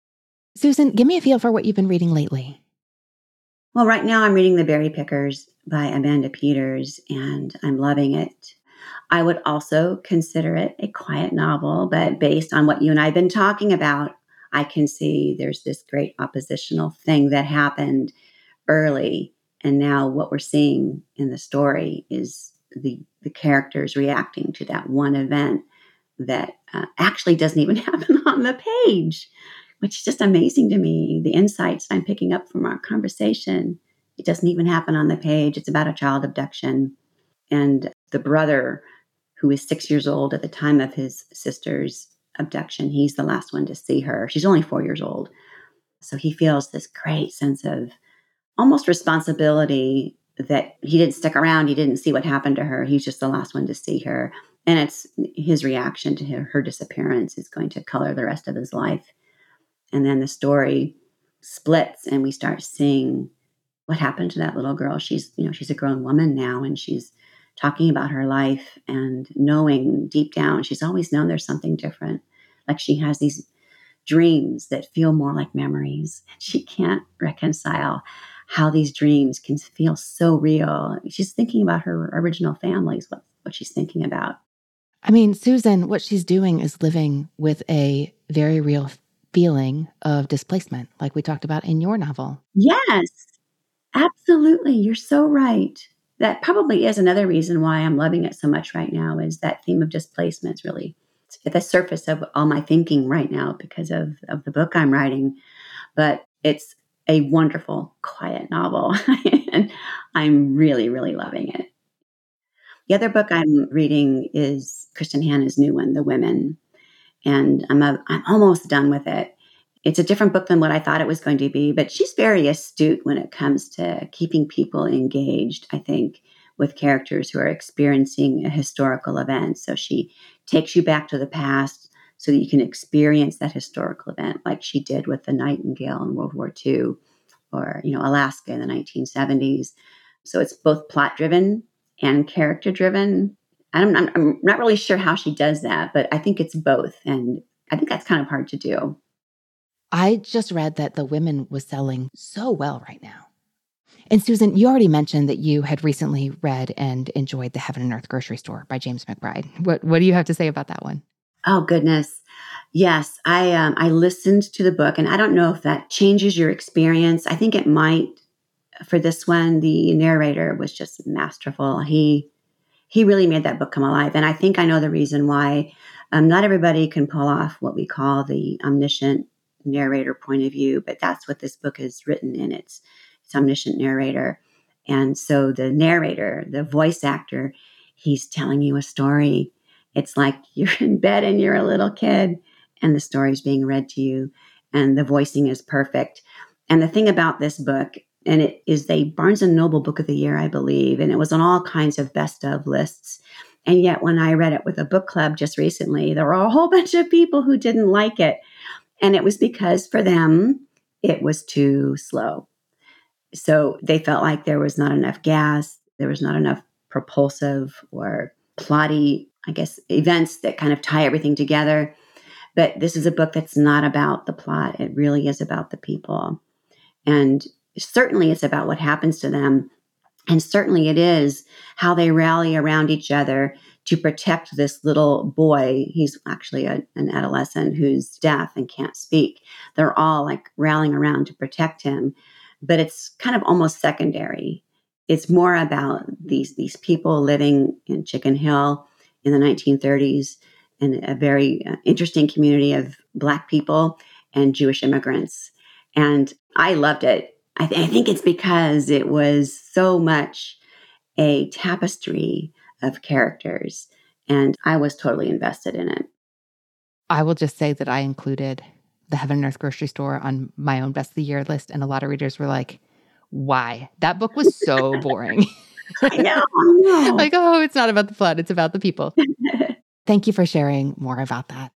Susan, give me a feel for what you've been reading lately. Well, right now I'm reading The Berry Pickers by Amanda Peters, and I'm loving it. I would also consider it a quiet novel, but based on what you and I have been talking about, I can see there's this great oppositional thing that happened early, and now what we're seeing in the story is the characters reacting to that one event that actually doesn't even happen on the page, which is just amazing to me. The insights I'm picking up from our conversation, it doesn't even happen on the page. It's about a child abduction. And the brother, who is 6 years old at the time of his sister's abduction, he's the last one to see her. She's only 4 years old. So he feels this great sense of almost responsibility that he didn't stick around. He didn't see what happened to her. He's just the last one to see her. And it's his reaction to her disappearance is going to color the rest of his life. And then the story splits and we start seeing what happened to that little girl. She's a grown woman now and she's talking about her life and knowing deep down, she's always known there's something different. Like she has these dreams that feel more like memories. She can't reconcile how these dreams can feel so real. She's thinking about her original family is what she's thinking about. I mean, Susan, what she's doing is living with a very real feeling of displacement, like we talked about in your novel. Yes, absolutely. You're so right. That probably is another reason why I'm loving it so much right now is that theme of displacement is really at the surface of all my thinking right now because of the book I'm writing. But it's a wonderful, quiet novel, and I'm really, really loving it. The other book I'm reading is Kristen Hanna's new one, The Women. And I'm almost done with it. It's a different book than what I thought it was going to be, but she's very astute when it comes to keeping people engaged, I think, with characters who are experiencing a historical event. So she takes you back to the past so that you can experience that historical event like she did with the Nightingale in World War II or, Alaska in the 1970s. So it's both plot-driven and character-driven. I'm not really sure how she does that, but I think it's both. And I think that's kind of hard to do. I just read that The Women was selling so well right now. And Susan, you already mentioned that you had recently read and enjoyed The Heaven and Earth Grocery Store by James McBride. What do you have to say about that one? Oh, goodness. Yes, I listened to the book, and I don't know if that changes your experience. I think it might. For this one, the narrator was just masterful. He really made that book come alive. And I think I know the reason why. Not everybody can pull off what we call the omniscient narrator point of view, but that's what this book is written in. It's omniscient narrator. And so the narrator, the voice actor, he's telling you a story It's like you're in bed and you're a little kid and the story's being read to you and the voicing is perfect. And the thing about this book, and it is a Barnes & Noble Book of the Year, I believe, and it was on all kinds of best of lists. And yet when I read it with a book club just recently, there were a whole bunch of people who didn't like it. And it was because for them, it was too slow. So they felt like there was not enough gas, there was not enough propulsive or plotty, I guess, events that kind of tie everything together. But this is a book that's not about the plot. It really is about the people. And certainly it's about what happens to them. And certainly it is how they rally around each other to protect this little boy. He's actually an adolescent who's deaf and can't speak. They're all like rallying around to protect him. But it's kind of almost secondary. It's more about these people living in Chicken Hill in the 1930s in a very interesting community of Black people and Jewish immigrants. And I loved it. I think it's because it was so much a tapestry of characters, and I was totally invested in it. I will just say that I included The Heaven and Earth Grocery Store on my own Best of the Year list, and a lot of readers were like, why? That book was so boring. I know. Like, oh, it's not about the plot, it's about the people. Thank you for sharing more about that.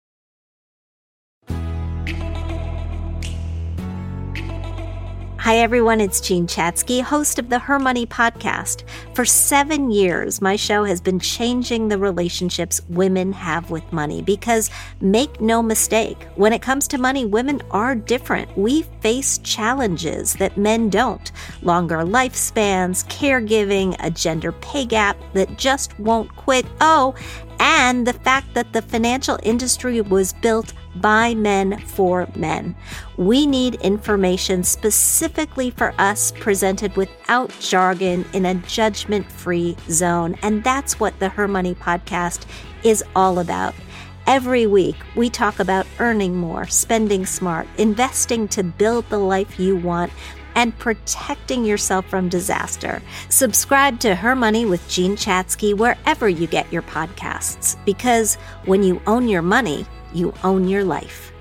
Hi, everyone. It's Jean Chatzky, host of the Her Money podcast. For 7 years, my show has been changing the relationships women have with money because, make no mistake, when it comes to money, women are different. We face challenges that men don't. Longer lifespans, caregiving, a gender pay gap that just won't quit. Oh, and the fact that the financial industry was built by men for men. We need information specifically for us, presented without jargon in a judgment-free zone. And that's what the Her Money podcast is all about. Every week, we talk about earning more, spending smart, investing to build the life you want, and protecting yourself from disaster. Subscribe to Her Money with Jean Chatzky wherever you get your podcasts, because when you own your money, you own your life.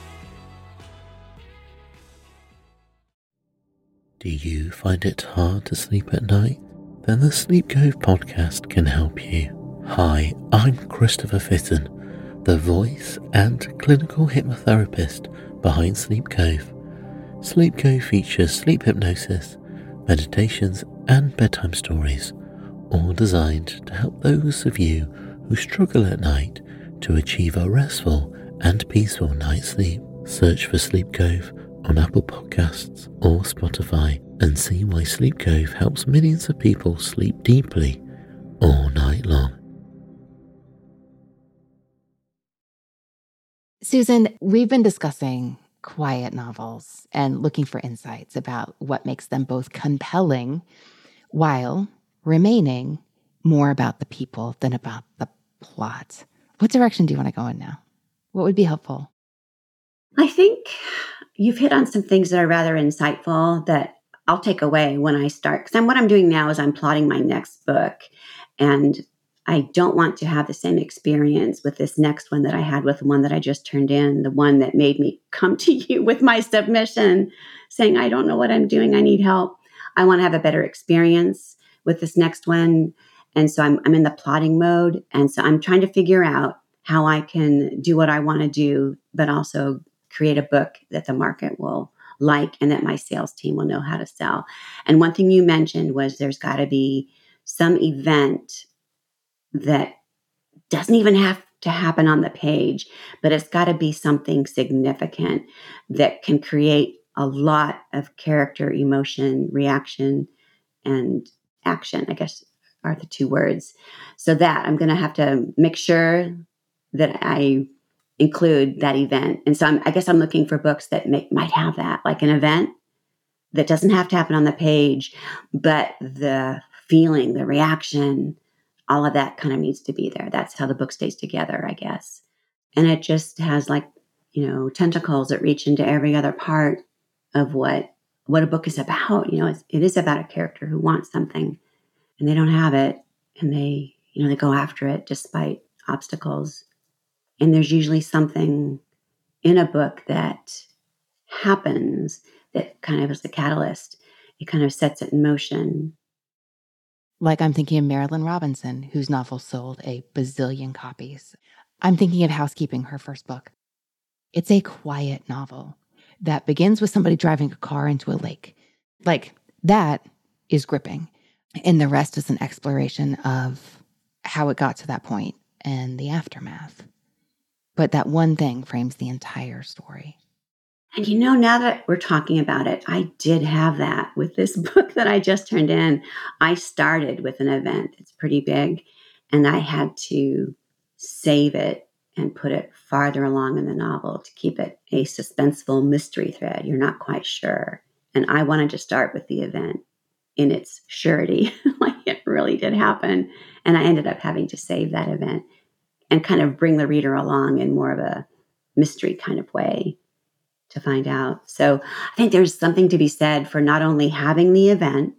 Do you find it hard to sleep at night? Then the Sleep Cove podcast can help you. Hi, I'm Christopher Fitton, the voice and clinical hypnotherapist behind Sleep Cove. Sleep Cove features sleep hypnosis, meditations, and bedtime stories, all designed to help those of you who struggle at night to achieve a restful and peaceful night's sleep. Search for Sleep Cove on Apple Podcasts or Spotify and see why Sleep Cove helps millions of people sleep deeply all night long. Susan, we've been discussing quiet novels and looking for insights about what makes them both compelling while remaining more about the people than about the plot. What direction do you want to go in now? What would be helpful? I think you've hit on some things that are rather insightful that I'll take away when I start. Because what I'm doing now is I'm plotting my next book. And I don't want to have the same experience with this next one that I had with the one that I just turned in, the one that made me come to you with my submission saying, I don't know what I'm doing. I need help. I want to have a better experience with this next one. And so I'm in the plotting mode. And so I'm trying to figure out how I can do what I want to do, but also create a book that the market will like and that my sales team will know how to sell. And one thing you mentioned was there's got to be some event that doesn't even have to happen on the page, but it's got to be something significant that can create a lot of character, emotion, reaction, and action, I guess are the two words. So that I'm going to have to make sure that I include that event. And so I guess I'm looking for books that might have that, like an event that doesn't have to happen on the page, but the feeling, the reaction, all of that kind of needs to be there. That's how the book stays together, I guess. And it just has tentacles that reach into every other part of what a book is about. It is about a character who wants something and they don't have it. And they go after it despite obstacles. And there's usually something in a book that happens that kind of is the catalyst. It kind of sets it in motion. Like I'm thinking of Marilynne Robinson, whose novel sold a bazillion copies. I'm thinking of Housekeeping, her first book. It's a quiet novel that begins with somebody driving a car into a lake. Like, that is gripping. And the rest is an exploration of how it got to that point and the aftermath. But that one thing frames the entire story. And now that we're talking about it, I did have that with this book that I just turned in. I started with an event. It's pretty big. And I had to save it and put it farther along in the novel to keep it a suspenseful mystery thread. You're not quite sure. And I wanted to start with the event in its surety, like it really did happen. And I ended up having to save that event and kind of bring the reader along in more of a mystery kind of way to find out. So I think there's something to be said for not only having the event,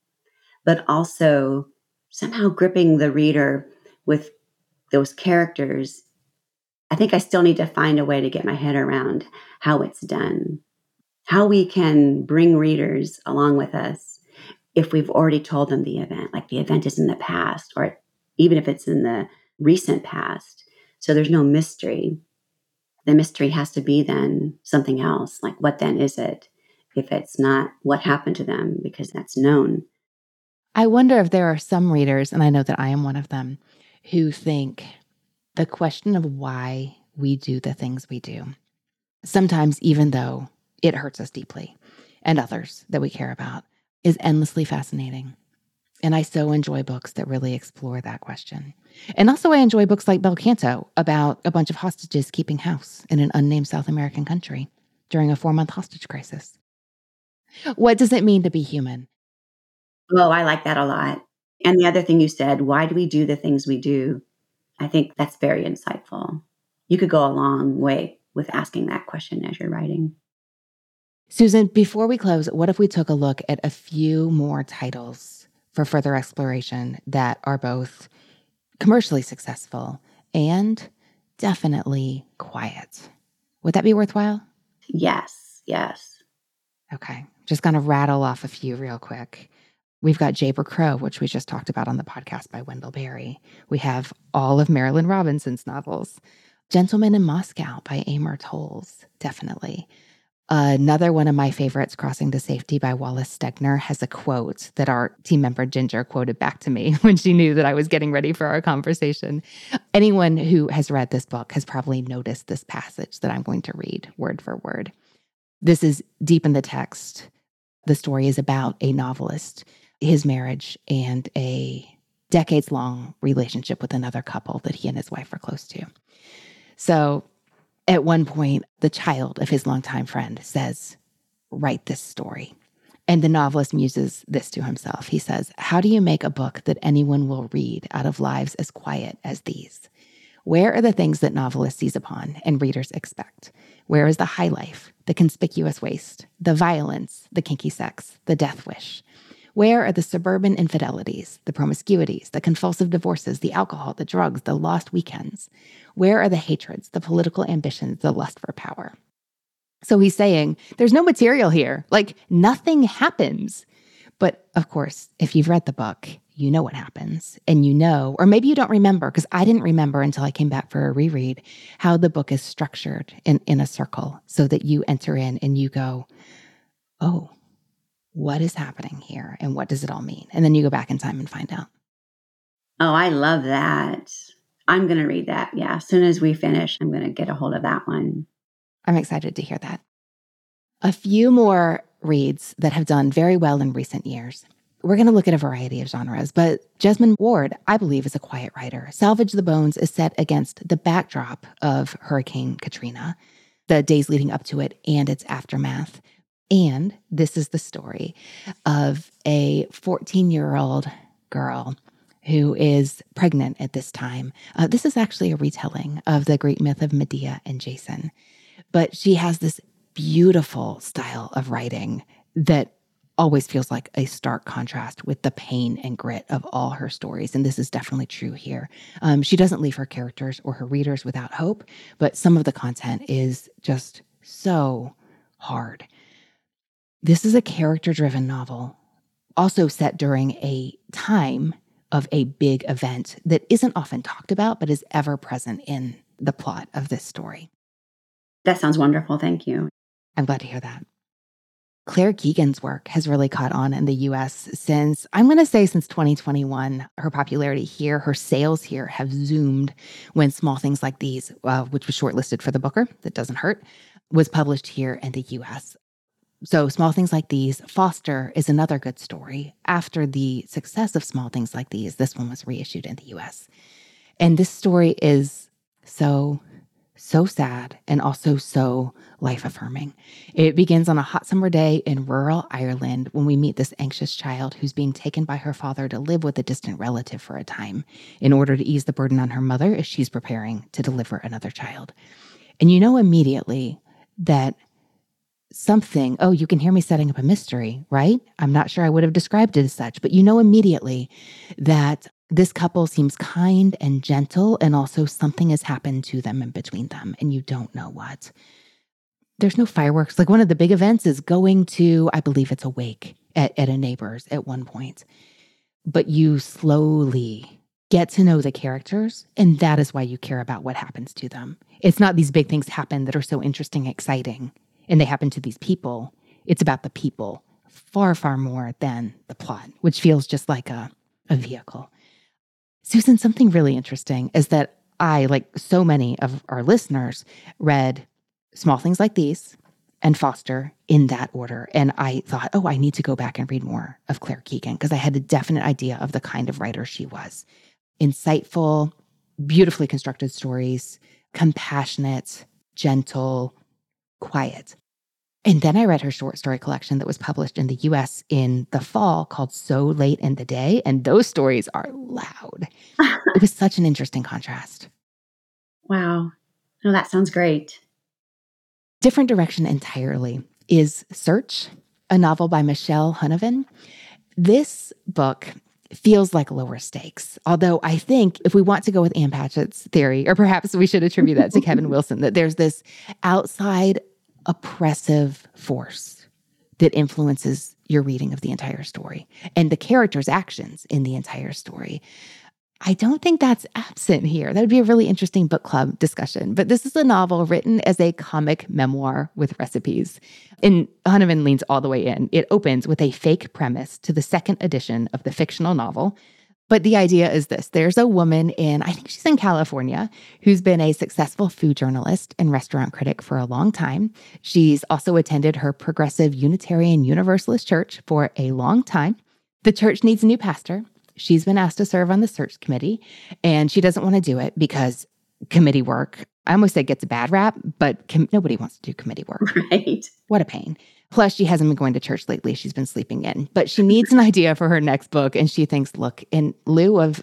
but also somehow gripping the reader with those characters. I think I still need to find a way to get my head around how it's done, how we can bring readers along with us if we've already told them the event, like the event is in the past, or even if it's in the recent past. So there's no mystery. The mystery has to be then something else. Like, what then is it if it's not what happened to them, because that's known? I wonder if there are some readers, and I know that I am one of them, who think the question of why we do the things we do, sometimes even though it hurts us deeply, and others that we care about, is endlessly fascinating. And I so enjoy books that really explore that question. And also I enjoy books like Bel Canto about a bunch of hostages keeping house in an unnamed South American country during a 4-month hostage crisis. What does it mean to be human? Well, I like that a lot. And the other thing you said, why do we do the things we do? I think that's very insightful. You could go a long way with asking that question as you're writing. Susan, before we close, what if we took a look at a few more titles for further exploration that are both commercially successful and definitely quiet? Would that be worthwhile? Yes. Okay. Just going to rattle off a few real quick. We've got Jayber Crow, which we just talked about on the podcast by Wendell Berry. We have all of Marilynne Robinson's novels. Gentleman in Moscow by Amor Towles, definitely. Another one of my favorites, Crossing to Safety by Wallace Stegner, has a quote that our team member Ginger quoted back to me when she knew that I was getting ready for our conversation. Anyone who has read this book has probably noticed this passage that I'm going to read word for word. This is deep in the text. The story is about a novelist, his marriage, and a decades-long relationship with another couple that he and his wife are close to. So at one point, the child of his longtime friend says, "Write this story." And the novelist muses this to himself. He says, "How do you make a book that anyone will read out of lives as quiet as these? Where are the things that novelists seize upon and readers expect? Where is the high life, the conspicuous waste, the violence, the kinky sex, the death wish? Where are the suburban infidelities, the promiscuities, the compulsive divorces, the alcohol, the drugs, the lost weekends? Where are the hatreds, the political ambitions, the lust for power?" So he's saying, there's no material here. Like, nothing happens. But of course, if you've read the book, you know what happens. And you know, or maybe you don't remember, because I didn't remember until I came back for a reread, how the book is structured in a circle so that you enter in and you go, oh, what is happening here? And what does it all mean? And then you go back in time and find out. Oh, I love that. I'm going to read that. Yeah. As soon as we finish, I'm going to get a hold of that one. I'm excited to hear that. A few more reads that have done very well in recent years. We're going to look at a variety of genres, but Jesmyn Ward, I believe, is a quiet writer. Salvage the Bones is set against the backdrop of Hurricane Katrina, the days leading up to it and its aftermath. And this is the story of a 14-year-old girl who is pregnant at this time. This is actually a retelling of the Greek myth of Medea and Jason. But she has this beautiful style of writing that always feels like a stark contrast with the pain and grit of all her stories. And this is definitely true here. She doesn't leave her characters or her readers without hope, but some of the content is just so hard. This is a character-driven novel, also set during a time of a big event that isn't often talked about, but is ever present in the plot of this story. That sounds wonderful. Thank you. I'm glad to hear that. Claire Keegan's work has really caught on in the US since 2021. Her popularity here, her sales here have zoomed when Small Things Like These, which was shortlisted for the Booker, that doesn't hurt, was published here in the US. So Small Things Like These, Foster is another good story. After the success of Small Things Like These, this one was reissued in the US. And this story is so sad and also so life-affirming. It begins on a hot summer day in rural Ireland when we meet this anxious child who's being taken by her father to live with a distant relative for a time in order to ease the burden on her mother as she's preparing to deliver another child. And you know immediately that you can hear me setting up a mystery, right? I'm not sure I would have described it as such, but you know immediately that this couple seems kind and gentle, and also something has happened to them in between them, and you don't know what. There's no fireworks. Like, one of the big events is going to, I believe it's a wake at a neighbor's at one point. But you slowly get to know the characters, and that is why you care about what happens to them. It's not these big things happen that are so interesting, exciting, and they happen to these people. It's about the people far, far more than the plot, which feels just like a vehicle. Susan, something really interesting is that I, like so many of our listeners, read Small Things Like These and Foster in that order. And I thought, I need to go back and read more of Claire Keegan because I had a definite idea of the kind of writer she was. Insightful, beautifully constructed stories, compassionate, gentle, quiet. And then I read her short story collection that was published in the US in the fall called So Late in the Day. And those stories are loud. It was such an interesting contrast. Wow. No, that sounds great. Different direction entirely is Search, a novel by Michelle Hunovan. This book feels like lower stakes. Although I think if we want to go with Ann Patchett's theory, or perhaps we should attribute that to Kevin Wilson, that there's this outside oppressive force that influences your reading of the entire story and the characters' actions in the entire story. I don't think that's absent here. That would be a really interesting book club discussion. But this is a novel written as a comic memoir with recipes. And Hunovan leans all the way in. It opens with a fake premise to the second edition of the fictional novel. But the idea is this. There's a woman I think she's in California, who's been a successful food journalist and restaurant critic for a long time. She's also attended her Progressive Unitarian Universalist church for a long time. The church needs a new pastor. She's been asked to serve on the search committee, and she doesn't want to do it because committee work, I almost said gets a bad rap, but nobody wants to do committee work. Right. What a pain. Plus, she hasn't been going to church lately. She's been sleeping in. But she needs an idea for her next book, and she thinks, look, in lieu of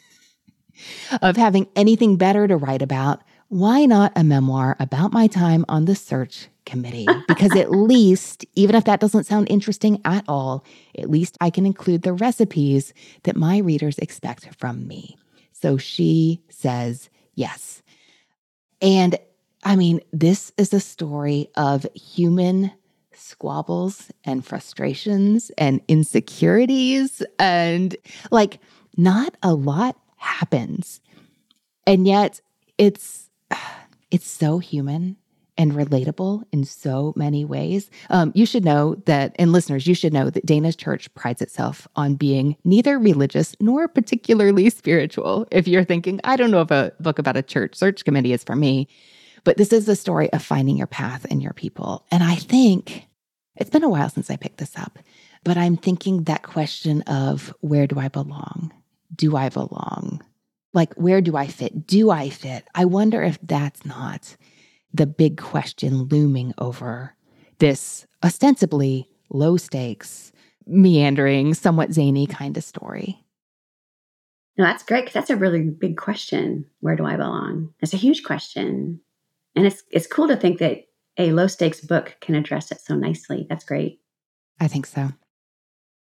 having anything better to write about, why not a memoir about my time on the search committee? Because at least, even if that doesn't sound interesting at all, at least I can include the recipes that my readers expect from me. So she says yes. And I mean, this is a story of human squabbles and frustrations and insecurities, and like not a lot happens. And yet it's so human and relatable in so many ways. You should know that, and listeners, you should know that Dana's church prides itself on being neither religious nor particularly spiritual. If you're thinking, I don't know if a book about a church search committee is for me, but this is a story of finding your path and your people. And I think it's been a while since I picked this up, but I'm thinking that question of where do I belong? Do I belong? Like, where do I fit? Do I fit? I wonder if that's not the big question looming over this ostensibly low stakes, meandering, somewhat zany kind of story. No, that's great, because that's a really big question. Where do I belong? It's a huge question. And it's cool to think that a low stakes book can address it so nicely. That's great. I think so.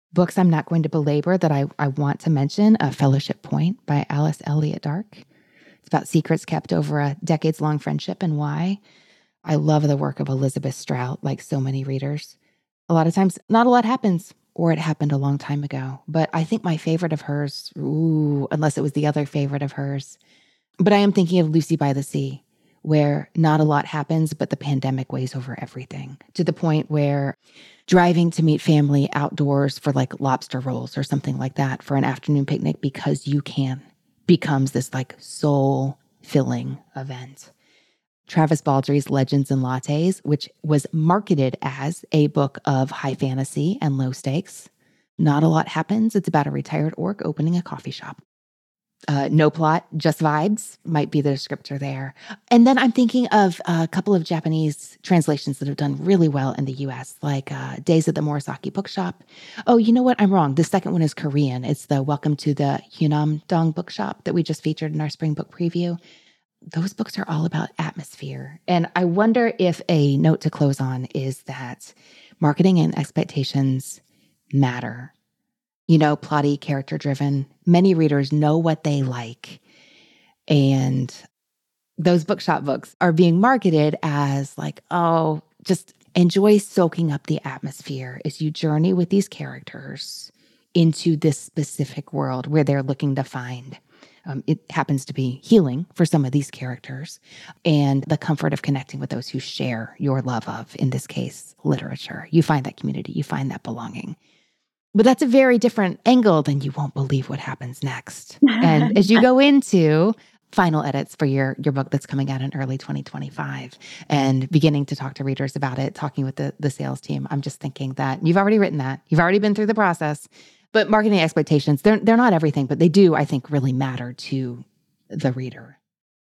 books I'm not going to belabor that I want to mention, Fellowship Point by Alice Elliott Dark. It's about secrets kept over a decades-long friendship and why. I love the work of Elizabeth Strout, like so many readers. A lot of times, not a lot happens, or it happened a long time ago. But I think my favorite of hers, unless it was the other favorite of hers, but I am thinking of Lucy by the Sea, where not a lot happens, but the pandemic weighs over everything, to the point where driving to meet family outdoors for like lobster rolls or something like that for an afternoon picnic because you can becomes this like soul-filling event. Travis Baldry's Legends and Lattes, which was marketed as a book of high fantasy and low stakes. Not a lot happens. It's about a retired orc opening a coffee shop. No plot, just vibes might be the descriptor there. And then I'm thinking of a couple of Japanese translations that have done really well in the US, like Days at the Murasaki Bookshop. Oh, you know what? I'm wrong. The second one is Korean. It's the Welcome to the Hyunam-dong Bookshop that we just featured in our spring book preview. Those books are all about atmosphere. And I wonder if a note to close on is that marketing and expectations matter. Plotty, character-driven. Many readers know what they like. And those bookshop books are being marketed as like, oh, just enjoy soaking up the atmosphere as you journey with these characters into this specific world where they're looking to find. It happens to be healing for some of these characters and the comfort of connecting with those who share your love of, in this case, literature. You find that community, you find that belonging. But that's a very different angle than you won't believe what happens next. And as you go into final edits for your book that's coming out in early 2025 and beginning to talk to readers about it, talking with the sales team, I'm just thinking that you've already written that. You've already been through the process. But marketing expectations, they're not everything, but they do, I think, really matter to the reader.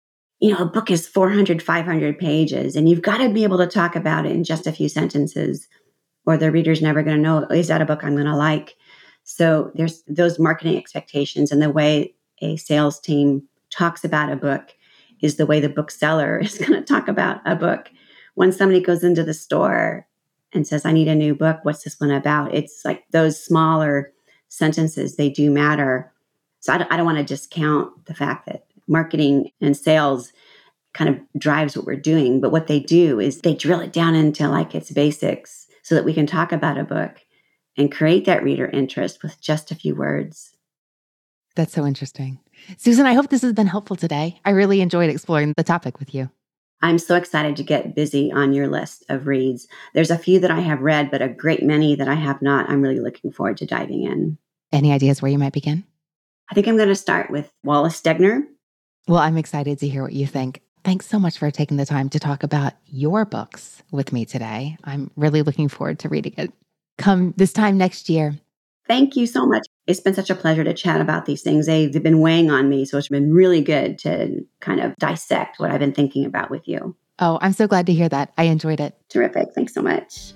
A book is 400, 500 pages, and you've got to be able to talk about it in just a few sentences, or the reader's never going to know, is that a book I'm going to like? So there's those marketing expectations, and the way a sales team talks about a book is the way the bookseller is going to talk about a book. When somebody goes into the store and says, I need a new book, what's this one about? It's like those smaller sentences, they do matter. So I don't want to discount the fact that marketing and sales kind of drives what we're doing. But what they do is they drill it down into like its basics so that we can talk about a book and create that reader interest with just a few words. That's so interesting. Susan, I hope this has been helpful today. I really enjoyed exploring the topic with you. I'm so excited to get busy on your list of reads. There's a few that I have read, but a great many that I have not. I'm really looking forward to diving in. Any ideas where you might begin? I think I'm going to start with Wallace Stegner. Well, I'm excited to hear what you think. Thanks so much for taking the time to talk about your books with me today. I'm really looking forward to reading it come this time next year. Thank you so much. It's been such a pleasure to chat about these things. They've been weighing on me, so it's been really good to kind of dissect what I've been thinking about with you. Oh, I'm so glad to hear that. I enjoyed it. Terrific. Thanks so much.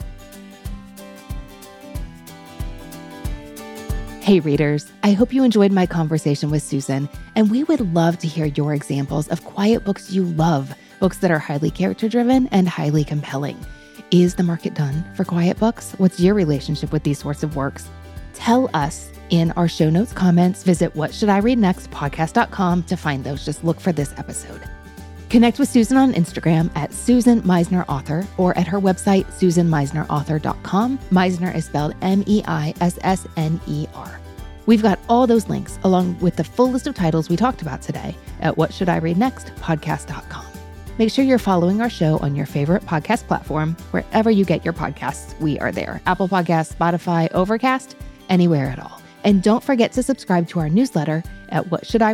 Hey readers, I hope you enjoyed my conversation with Susan, and we would love to hear your examples of quiet books you love, books that are highly character-driven and highly compelling. Is the market done for quiet books? What's your relationship with these sorts of works? Tell us in our show notes comments. Visit whatshouldireadnextpodcast.com to find those. Just look for this episode. Connect with Susan on Instagram at Susan Meisner Author or at her website, susanmeisnerauthor.com. Meisner is spelled Meissner. We've got all those links along with the full list of titles we talked about today at whatshouldireadnextpodcast.com. Make sure you're following our show on your favorite podcast platform. Wherever you get your podcasts, we are there. Apple Podcasts, Spotify, Overcast, anywhere at all. And don't forget to subscribe to our newsletter at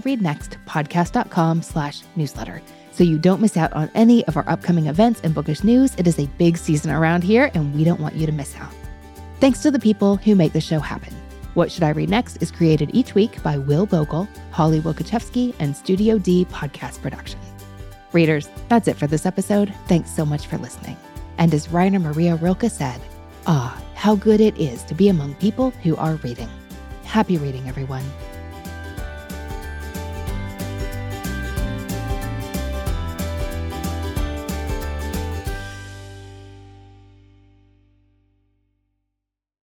whatshouldireadnext.podcast.com/newsletter. So you don't miss out on any of our upcoming events and bookish news. It is a big season around here, and we don't want you to miss out. Thanks to the people who make the show happen. What Should I Read Next is created each week by Will Bogle, Holly Wilkochevsky, and Studio D Podcast Production. Readers, that's it for this episode. Thanks so much for listening. And as Rainer Maria Rilke said, how good it is to be among people who are reading. Happy reading, everyone.